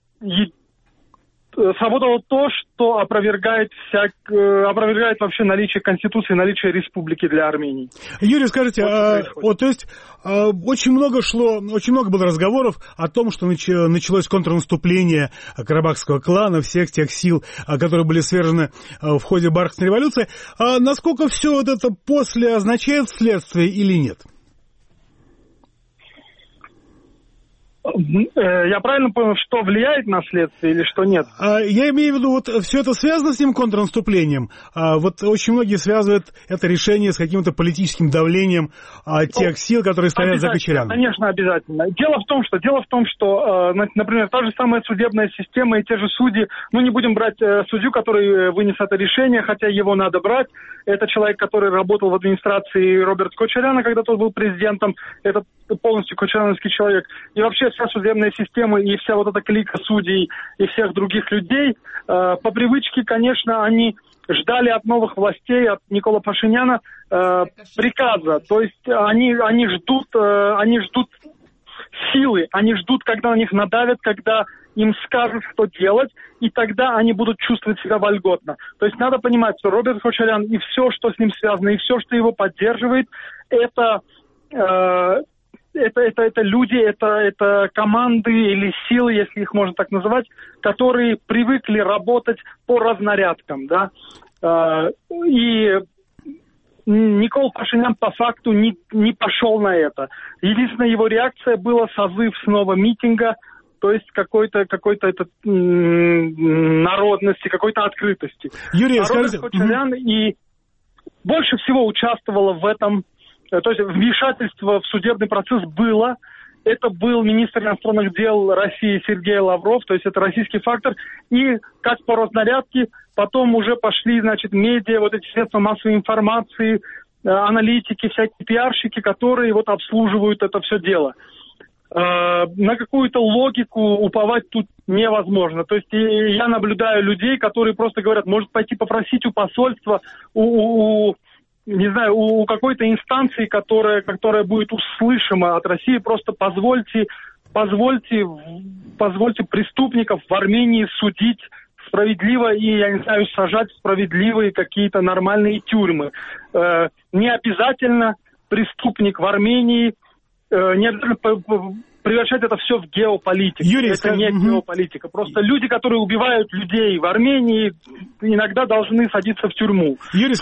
то, что опровергает вообще наличие Конституции, наличие республики для Армении. Юрий, скажите, то есть очень много было разговоров о том, что началось контрнаступление карабахского клана, всех тех сил, которые были свержены в ходе Бархатной революции. А насколько все вот это после означает следствие или нет? Я правильно понял, что влияет на следствие или что нет? Я имею в виду, вот все это связано с ним контрнаступлением. Вот очень многие связывают это решение с каким-то политическим давлением тех сил, которые стоят за Кочаряном. Конечно, обязательно. Дело в том, что, например, та же самая судебная система и те же судьи, не будем брать судью, который вынес это решение, хотя его надо брать. Это человек, который работал в администрации Роберта Кочаряна, когда тот был президентом. Это полностью кочаряновский человек. И вообще вся судебная система и вся вот эта клика судей и всех других людей, по привычке, конечно, они ждали от новых властей, от Никола Пашиняна приказа. То есть они ждут силы, они ждут, когда на них надавят, когда им скажут, что делать, и тогда они будут чувствовать себя вольготно. То есть надо понимать, что Роберт Кочарян и все, что с ним связано, и все, что его поддерживает, это люди, это команды или силы, если их можно так называть, которые привыкли работать по разнарядкам, да. И Никол Пашинян по факту не пошел на это. Единственная его реакция была созыв снова митинга, то есть какой-то народности, какой-то открытости. Юрий, скажите... Кочарян и больше всего участвовала в этом. То есть вмешательство в судебный процесс было. Это был министр иностранных дел России Сергей Лавров, то есть это российский фактор. И как по разнарядке, потом уже пошли, медиа, вот эти средства массовой информации, аналитики, всякие пиарщики, которые обслуживают это все дело. На какую-то логику уповать тут невозможно. То есть я наблюдаю людей, которые просто говорят, может пойти попросить у посольства, у какой-то инстанции, которая будет услышима от России, просто позвольте преступников в Армении судить справедливо и, сажать в справедливые какие-то нормальные тюрьмы. Не обязательно преступник в Армении, не обязательно превращать это все в геополитику. Юрий, это не геополитика. Просто люди, которые убивают людей в Армении, иногда должны садиться в тюрьму. Юрий,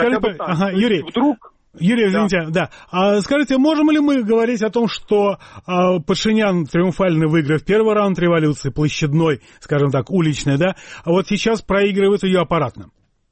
Юрий, извините, да. Скажите, можем ли мы говорить о том, что Пашинян триумфально выиграв первый раунд революции, площадной, скажем так, уличной, да, а вот сейчас проигрывает ее аппаратно?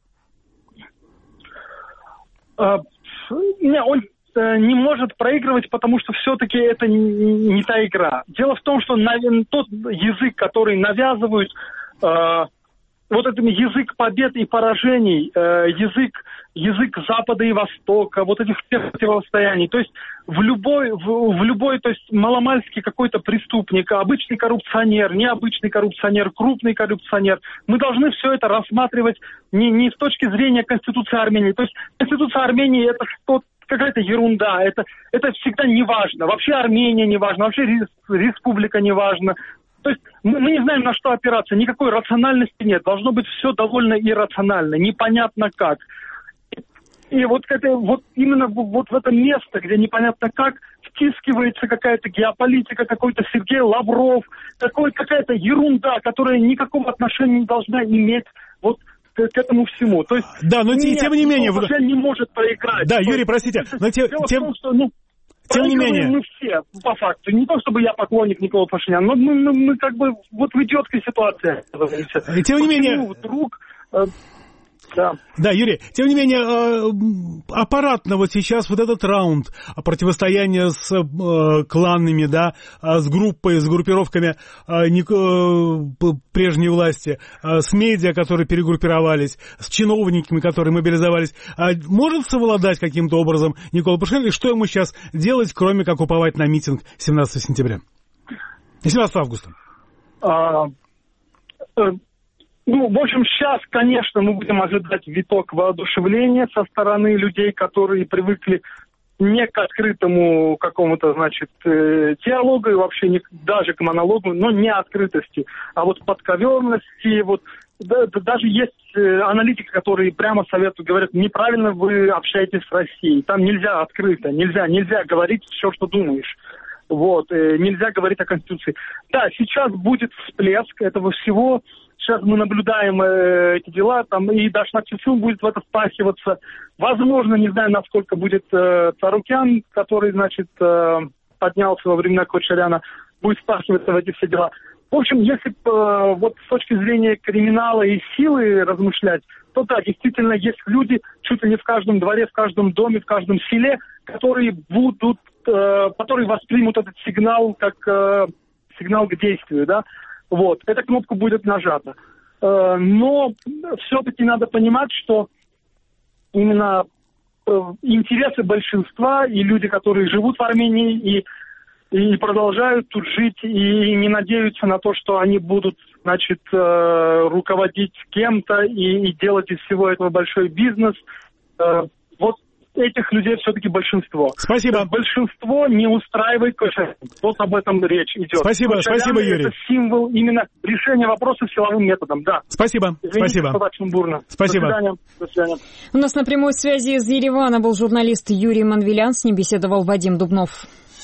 Он не может проигрывать, потому что все-таки это не та игра. Дело в том, что тот язык, который навязывают, этот язык побед и поражений, язык Запада и Востока, вот этих противостояний. То есть в любой, то есть маломальский какой-то преступник, обычный коррупционер, необычный коррупционер, крупный коррупционер, мы должны все это рассматривать не с точки зрения Конституции Армении. То есть Конституция Армении это какая-то ерунда, это всегда не важно. Вообще Армения не важна, вообще республика не важна. То есть мы не знаем, на что опираться, никакой рациональности нет. Должно быть все довольно иррационально, непонятно как. И именно в это место, где непонятно как, втискивается какая-то геополитика, какой-то Сергей Лавров, какая-то ерунда, которая никакого отношения не должна иметь к этому всему. То есть, да, но тем не менее... Уже не может проиграть. Да, Юрий, простите, но тем не менее... Мы все, по факту. Не то, чтобы я поклонник Никола Пашиняна, но мы в идиотской ситуации. Тем не менее... Вдруг... Да, Юрий, тем не менее, аппаратно вот сейчас вот этот раунд противостояния с кланами, да, с группой, с группировками прежней власти, с медиа, которые перегруппировались, с чиновниками, которые мобилизовались, может совладать каким-то образом Никола Пашинян, и что ему сейчас делать, кроме как уповать на митинг 17 сентября? 17 августа. В общем, сейчас, конечно, мы будем ожидать виток воодушевления со стороны людей, которые привыкли не к открытому какому-то, диалогу и вообще даже к монологу, но не открытости, а вот подковерности. Даже есть аналитики, которые прямо советуют, говорят, неправильно вы общаетесь с Россией. Там нельзя открыто, нельзя говорить все, что думаешь. Нельзя говорить о Конституции. Да, сейчас будет всплеск этого всего. Сейчас мы наблюдаем эти дела, и Дашнак Чечу будет в это впахиваться. Возможно, не знаю, насколько будет Царукян, который, поднялся во времена Кочаряна, будет впахиваться в эти все дела. В общем, если с точки зрения криминала и силы размышлять, то да, действительно есть люди, чуть ли не в каждом дворе, в каждом доме, в каждом селе, которые воспримут этот сигнал как сигнал к действию, да. Эта кнопка будет нажата. Но все-таки надо понимать, что именно интересы большинства и люди, которые живут в Армении и продолжают тут жить, и не надеются на то, что они будут, руководить кем-то и делать из всего этого большой бизнес. Этих людей все-таки большинство. Спасибо. Большинство не устраивает Кочарян. Об этом речь идет. Спасибо, Юрий. Это символ именно решения вопроса силовым методом. Да. Спасибо. Извините, Спасибо. Спасибо. До свидания. У нас на прямой связи из Еревана был журналист Юрий Манвелян. С ним беседовал Вадим Дубнов.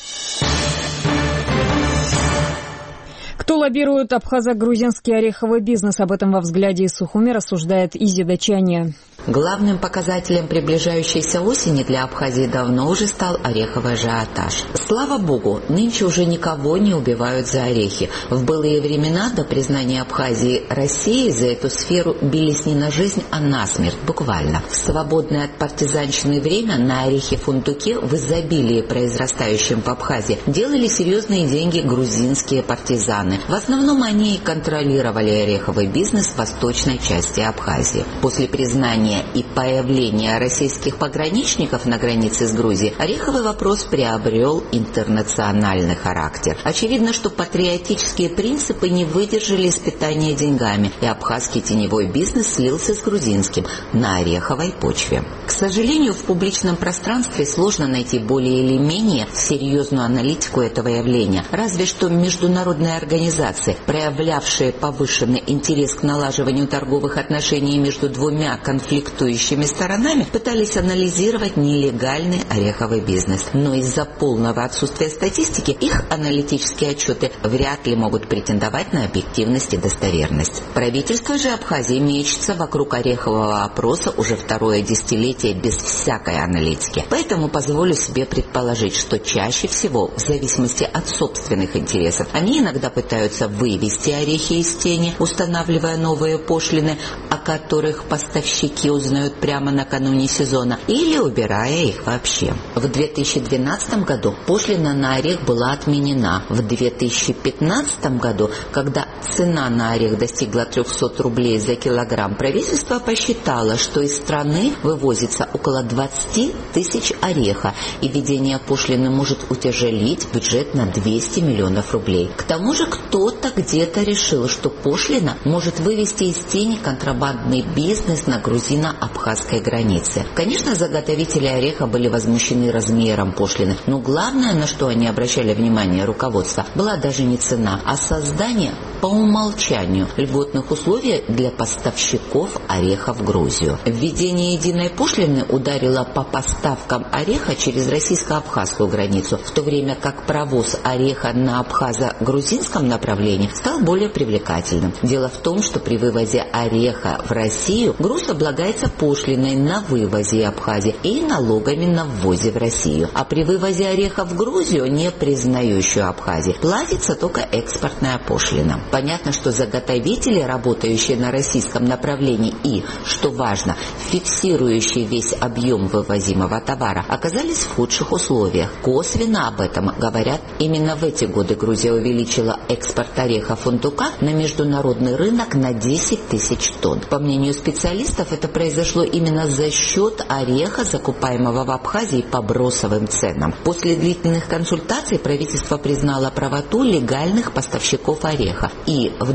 Кто лоббирует абхазо-грузинский ореховый бизнес? Об этом во взгляде из Сухуми рассуждает Изида Чания. Главным показателем приближающейся осени для Абхазии давно уже стал ореховый ажиотаж. Слава богу, нынче уже никого не убивают за орехи. В былые времена до признания Абхазии Россией за эту сферу бились не на жизнь, а на смерть, буквально. В свободное от партизанщины время на орехе-фундуке в изобилии, произрастающем в Абхазии, делали серьезные деньги грузинские партизаны. В основном они контролировали ореховый бизнес в восточной части Абхазии. После признания и появления российских пограничников на границе с Грузией, ореховый вопрос приобрел интернациональный характер. Очевидно, что патриотические принципы не выдержали испытания деньгами, и абхазский теневой бизнес слился с грузинским на ореховой почве. К сожалению, в публичном пространстве сложно найти более или менее серьезную аналитику этого явления. Разве что международные организации, проявлявшие повышенный интерес к налаживанию торговых отношений между двумя конфликтующими сторонами, пытались анализировать нелегальный ореховый бизнес. Но из-за полного отсутствия статистики их аналитические отчеты вряд ли могут претендовать на объективность и достоверность. Правительство же Абхазии мечется вокруг орехового опроса уже второе десятилетие без всякой аналитики. Поэтому позволю себе предположить, что чаще всего, в зависимости от собственных интересов, они иногда пытаются вывести орехи из тени, устанавливая новые пошлины, о которых поставщики узнают прямо накануне сезона, или убирая их вообще. В 2012 году пошлина на орех была отменена. В 2015 году, когда цена на орех достигла 300 рублей за килограмм, правительство посчитало, что из страны вывозится около 20 тысяч ореха, и введение пошлины может утяжелить бюджет на 200 миллионов рублей. К тому же кто-то где-то решил, что пошлина может вывести из тени контрабандный бизнес на грузино-абхазской границе. Конечно, заготовители ореха были возмущены размером пошлины, но главное, на что они обращали внимание руководства, была даже не цена, а создание по умолчанию льготных условий для поставщиков ореха в Грузию. Введение единой пошлины ударило по поставкам ореха через российско-абхазскую границу, в то время как провоз ореха на абхазо-грузинском направлении стал более привлекательным. Дело в том, что при вывозе ореха в Россию, груз облагается пошлиной на вывозе Абхазии и налогами на ввозе в Россию. А при вывозе ореха в Грузию, не признающую Абхазию, платится только экспортная пошлина. Понятно, что заготовители, работающие на российском направлении и, что важно, фиксирующие весь объем вывозимого товара, оказались в худших условиях. Косвенно об этом говорят, именно в эти годы Грузия увеличила экспорт ореха фундука на международный рынок на 10 тысяч тонн. По мнению специалистов, это произошло именно за счет ореха, закупаемого в Абхазии по бросовым ценам. После длительных консультаций правительство признало правоту легальных поставщиков ореха и в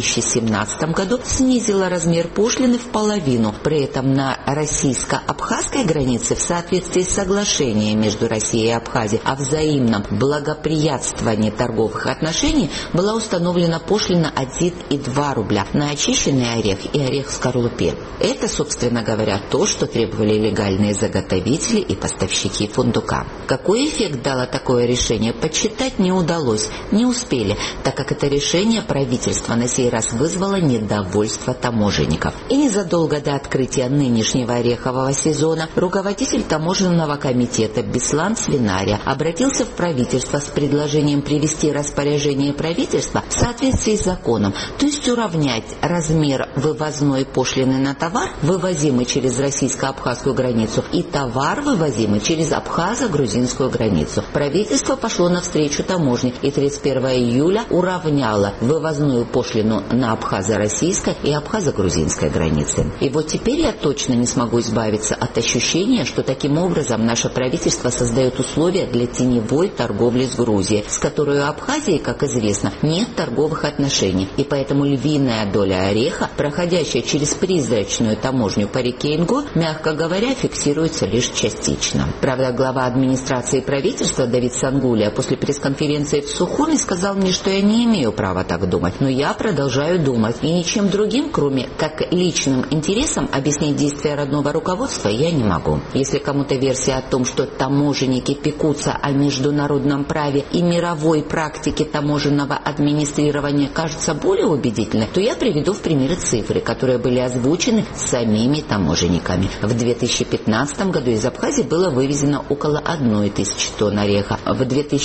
2017 году снизило размер пошлины в половину. При этом на российско-абхазской границе в соответствии с соглашением между Россией и Абхазией о взаимном благоприятствовании торговых отношений была установлена пошлина 1,2 рубля на очищенный орех и орех в скорлупе. Это, собственно говоря, то, что требовали легальные заготовители и поставщики фундука. Какой эффект дало такое решение, подсчитать не удалось, не успели, так как это решение правительства на сей раз вызвало недовольство таможенников. И незадолго до открытия нынешнего орехового сезона руководитель таможенного комитета Беслан Свинаря обратился в правительство с предложением привести распоряжение правительства в соответствии с законом, то есть уравнять размер вывозной пошлины на товар, вывозимый через российско-абхазскую границу, и товар, вывозимый через абхазо-грузинскую границу. Правительство пошло навстречу таможне и 31 июля уравняло вывозную пошлину на абхазо-российской и абхазо-грузинской границе. И вот теперь я точно не смогу избавиться от ощущения, что таким образом наше правительство создает условия для теневой торговли с Грузией, с которой у Абхазии, как известно, нет торговых отношений, и поэтому львиная доля ореха, проходящая через призрачную таможню по реке Ингу, мягко говоря, фиксируется лишь частично. Правда, глава администрации правительства Давид Сангулия после пресс-конференции в Сухуми сказал мне, что я не имею права так думать, но я продолжаю думать, и ничем другим, кроме как личным интересом, объяснить действия родного руководства я не могу. Если кому-то версия о том, что таможенники пекутся о международном праве и мировой практике таможенного администрирования кажется более убедительной, то я приведу в примеры цифры, которые были озвучены самими таможенниками. В 2015 году из Абхазии было вывезено около 1000 тонн ореха, в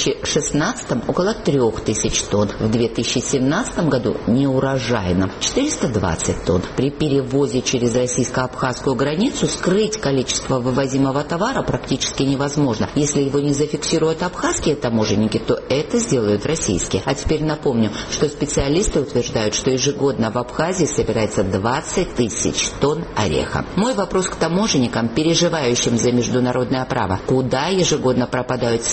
2016 около 3000 тонн, в 2017 году неурожайно 420 тонн. При перевозе через российско-абхазскую границу скрыть количество вывозимого товара практически невозможно. Если его не зафиксируют абхазские таможенники, то это сделают российские. А теперь напомню, что специалисты утверждают, что ежегодно в Абхазии собирается 20 тысяч тонн ореха. Мой вопрос к таможенникам, переживающим за международное право: куда ежегодно пропадают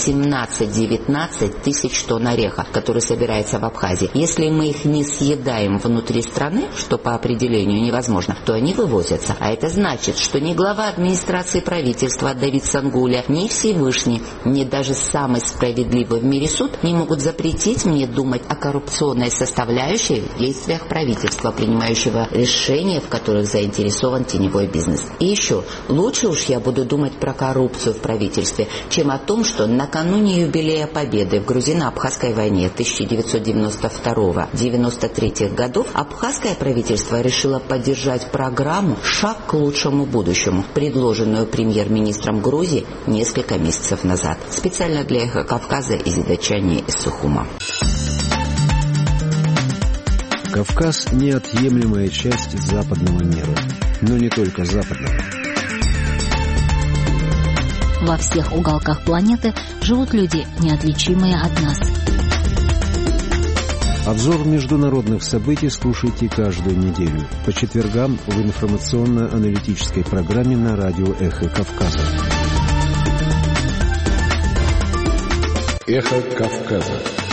17-19 тысяч тонн ореха, который собирается в Абхазии? Если мы их не съедаем внутри страны, что по определению невозможно, то они вывозятся. А это значит, что ни глава администрации правительства Давид Сангуля, ни Всевышний, ни даже самый справедливый в мире суд не могут запретить мне думать о коррупционной составляющей в действиях правительства, принимающего решения, в которых заинтересован теневой бизнес. И еще, лучше уж я буду думать про коррупцию в правительстве, чем о том, что накануне юбилея Победы в грузино-абхазской войне 1992-93 годов абхазское правительство решило поддержать программу «Шаг к лучшему будущему», предложенную премьер-министром Грузии несколько месяцев назад. Специально для «Эхо Кавказа» из Идачани из Сухума. Кавказ – неотъемлемая часть западного мира, но не только западного. Во всех уголках планеты живут люди, неотличимые от нас. Обзор международных событий слушайте каждую неделю по четвергам в информационно-аналитической программе на радио «Эхо Кавказа». «Эхо Кавказа».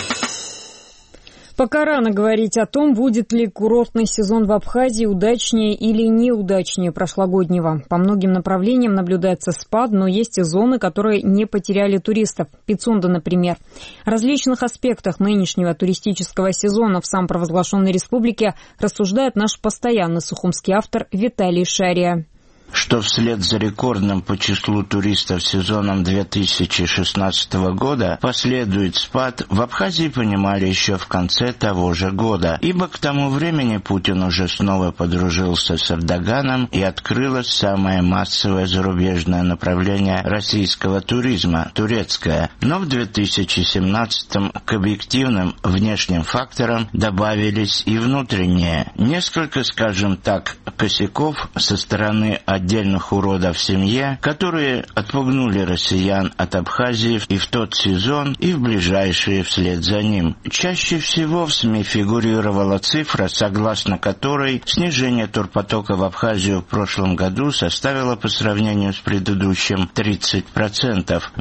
Пока рано говорить о том, будет ли курортный сезон в Абхазии удачнее или неудачнее прошлогоднего. По многим направлениям наблюдается спад, но есть и зоны, которые не потеряли туристов. Пицунда, например. О различных аспектах нынешнего туристического сезона в самопровозглашенной республике рассуждает наш постоянный сухумский автор Виталий Шария. что вслед за рекордным по числу туристов сезоном 2016 года последует спад, в Абхазии понимали еще в конце того же года, ибо к тому времени Путин уже снова подружился с Эрдоганом и открылось самое массовое зарубежное направление российского туризма – турецкое. Но в 2017-м к объективным внешним факторам добавились и внутренние. Несколько, скажем так, косяков со стороны отдельных уродов в семье, которые отпугнули россиян от Абхазии и в тот сезон, и в ближайшие вслед за ним. Чаще всего в СМИ фигурировала цифра, согласно которой снижение турпотока в Абхазию в прошлом году составило по сравнению с предыдущим 30%. В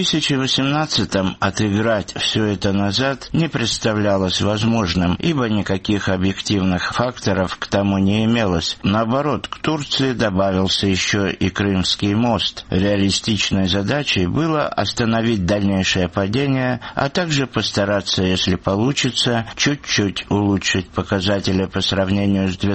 2018-м отыграть все это назад не представлялось возможным, ибо никаких объективных факторов к тому не имелось. Наоборот, к Турции добавился еще и Крымский мост. Реалистичной задачей было остановить дальнейшее падение, а также постараться, если получится, чуть-чуть улучшить показатели по сравнению с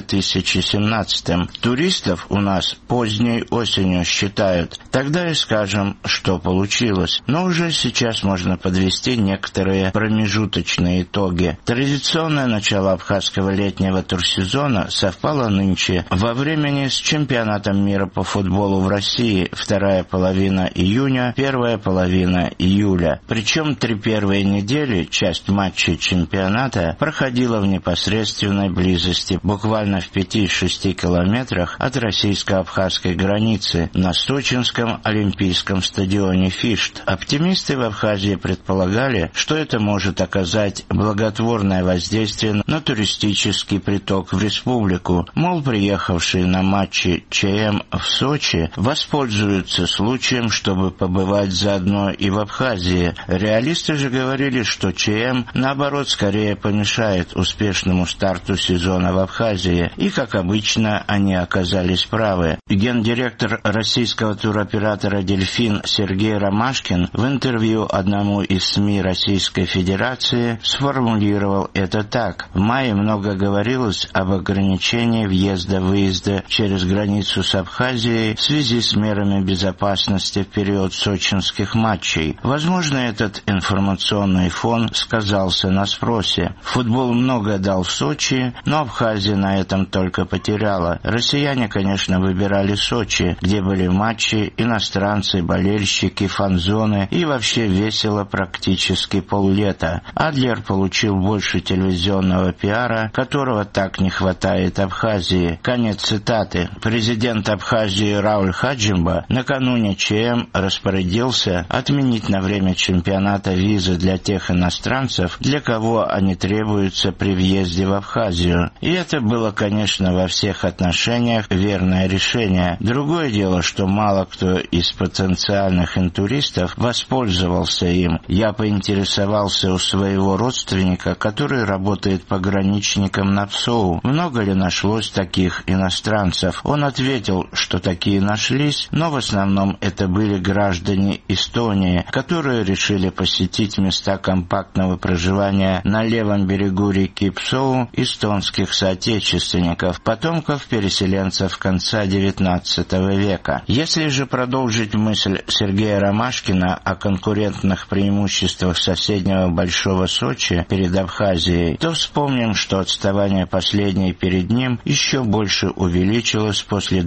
2017-м. Туристов у нас поздней осенью считают. Тогда и скажем, что получилось. Но уже сейчас можно подвести некоторые промежуточные итоги. Традиционное начало абхазского летнего турсезона совпало нынче во времени с чемпионатом мира по футболу в России, вторая половина июня, первая половина июля. Причем 3 первые недели часть матчей чемпионата проходила в непосредственной близости, буквально в 5-6 километрах от российско-абхазской границы, на Сочинском олимпийском стадионе «Фишт». Оптимисты в Абхазии предполагали, что это может оказать благотворное воздействие на туристический приток в республику. Мол, приехавшие на матчи ЧМ в Сочи воспользуются случаем, чтобы побывать заодно и в Абхазии. Реалисты же говорили, что ЧМ, наоборот, скорее помешает успешному старту сезона в Абхазии. И, как обычно, они оказались правы. Гендиректор российского туроператора «Дельфин» Сергей Ромашкин в интервью одному из СМИ Российской Федерации сформулировал это так. В мае много говорилось об ограничении въезда-выезда через границу с Абхазией в связи с мерами безопасности в период сочинских матчей. Возможно, этот информационный фон сказался на спросе. Футбол много дал в Сочи, но Абхазия на этом только потеряла. Россияне, конечно, выбирали Сочи, где были матчи, иностранцы, болельщики, фан-зоны и вообще весело практически поллета. Адлер получил больше телевизионного пиара, которого так не хватает Абхазии. Конец цитаты. Президент Абхазии Рауль Хаджимба накануне ЧМ распорядился отменить на время чемпионата визы для тех иностранцев, для кого они требуются при въезде в Абхазию. И это было, конечно, во всех отношениях верное решение. Другое дело, что мало кто из потенциальных интуристов воспользовался им. Я поинтересовался у своего родственника, который работает пограничником на ПСОУ, много ли нашлось таких иностранцев. Он ответил, что такие нашлись, но в основном это были граждане Эстонии, которые решили посетить места компактного проживания на левом берегу реки Псоу эстонских соотечественников, потомков переселенцев конца XIX века. Если же продолжить мысль Сергея Ромашкина о конкурентных преимуществах соседнего Большого Сочи перед Абхазией, то вспомним, что отставание последней перед ним еще больше увеличилось после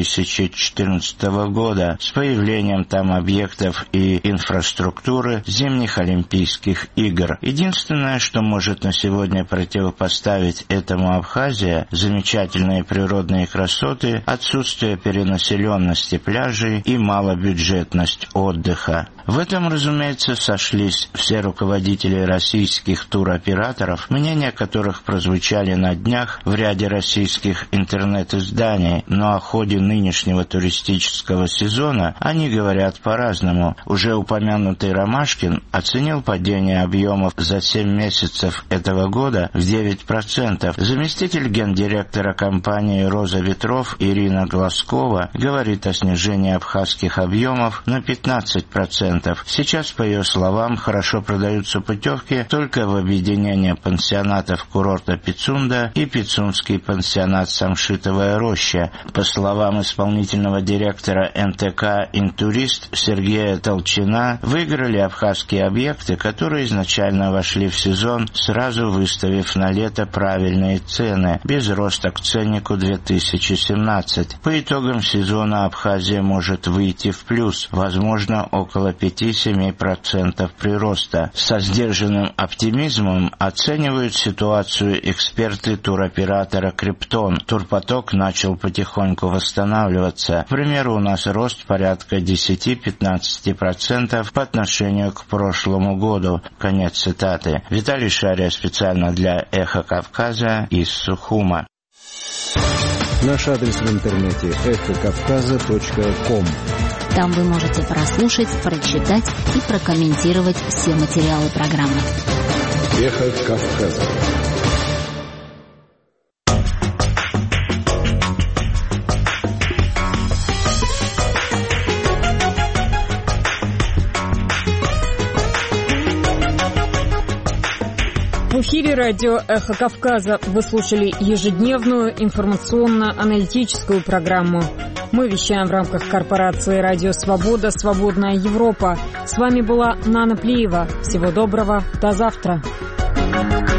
2014 года с появлением там объектов и инфраструктуры зимних Олимпийских игр. Единственное, что может на сегодня противопоставить этому Абхазия, замечательные природные красоты, отсутствие перенаселенности пляжей и малобюджетность отдыха. В этом, разумеется, сошлись все руководители российских туроператоров, мнения которых прозвучали на днях в ряде российских интернет-изданий, но о ходе нынешнего туристического сезона они говорят по-разному. Уже упомянутый Ромашкин оценил падение объемов за 7 месяцев этого года в 9%. Заместитель гендиректора компании «Роза ветров» Ирина Глазкова говорит о снижении абхазских объемов на 15%. Сейчас, по ее словам, хорошо продаются путевки только в объединение пансионатов курорта Пицунда и Пицунский пансионат «Самшитовая роща». По словам словам исполнительного директора НТК «Интурист» Сергея Толчина, выиграли абхазские объекты, которые изначально вошли в сезон, сразу выставив на лето правильные цены, без роста к ценнику 2017. По итогам сезона Абхазия может выйти в плюс, возможно, около 5-7% прироста. Со сдержанным оптимизмом оценивают ситуацию эксперты туроператора «Криптон». Турпоток начал потихоньку восстанавливаться. К примеру, у нас рост порядка 10-15% по отношению к прошлому году. Конец цитаты. Виталий Шария специально для «Эхо Кавказа» из Сухума. Наш адрес в интернете эхокавказа.ком. Там вы можете прослушать, прочитать и прокомментировать все материалы программы. Эхо Кавказа. В эфире радио «Эхо Кавказа» вы слушали ежедневную информационно-аналитическую программу. Мы вещаем в рамках корпорации «Радио Свобода. Свободная Европа». С вами была Нана Плиева. Всего доброго. До завтра.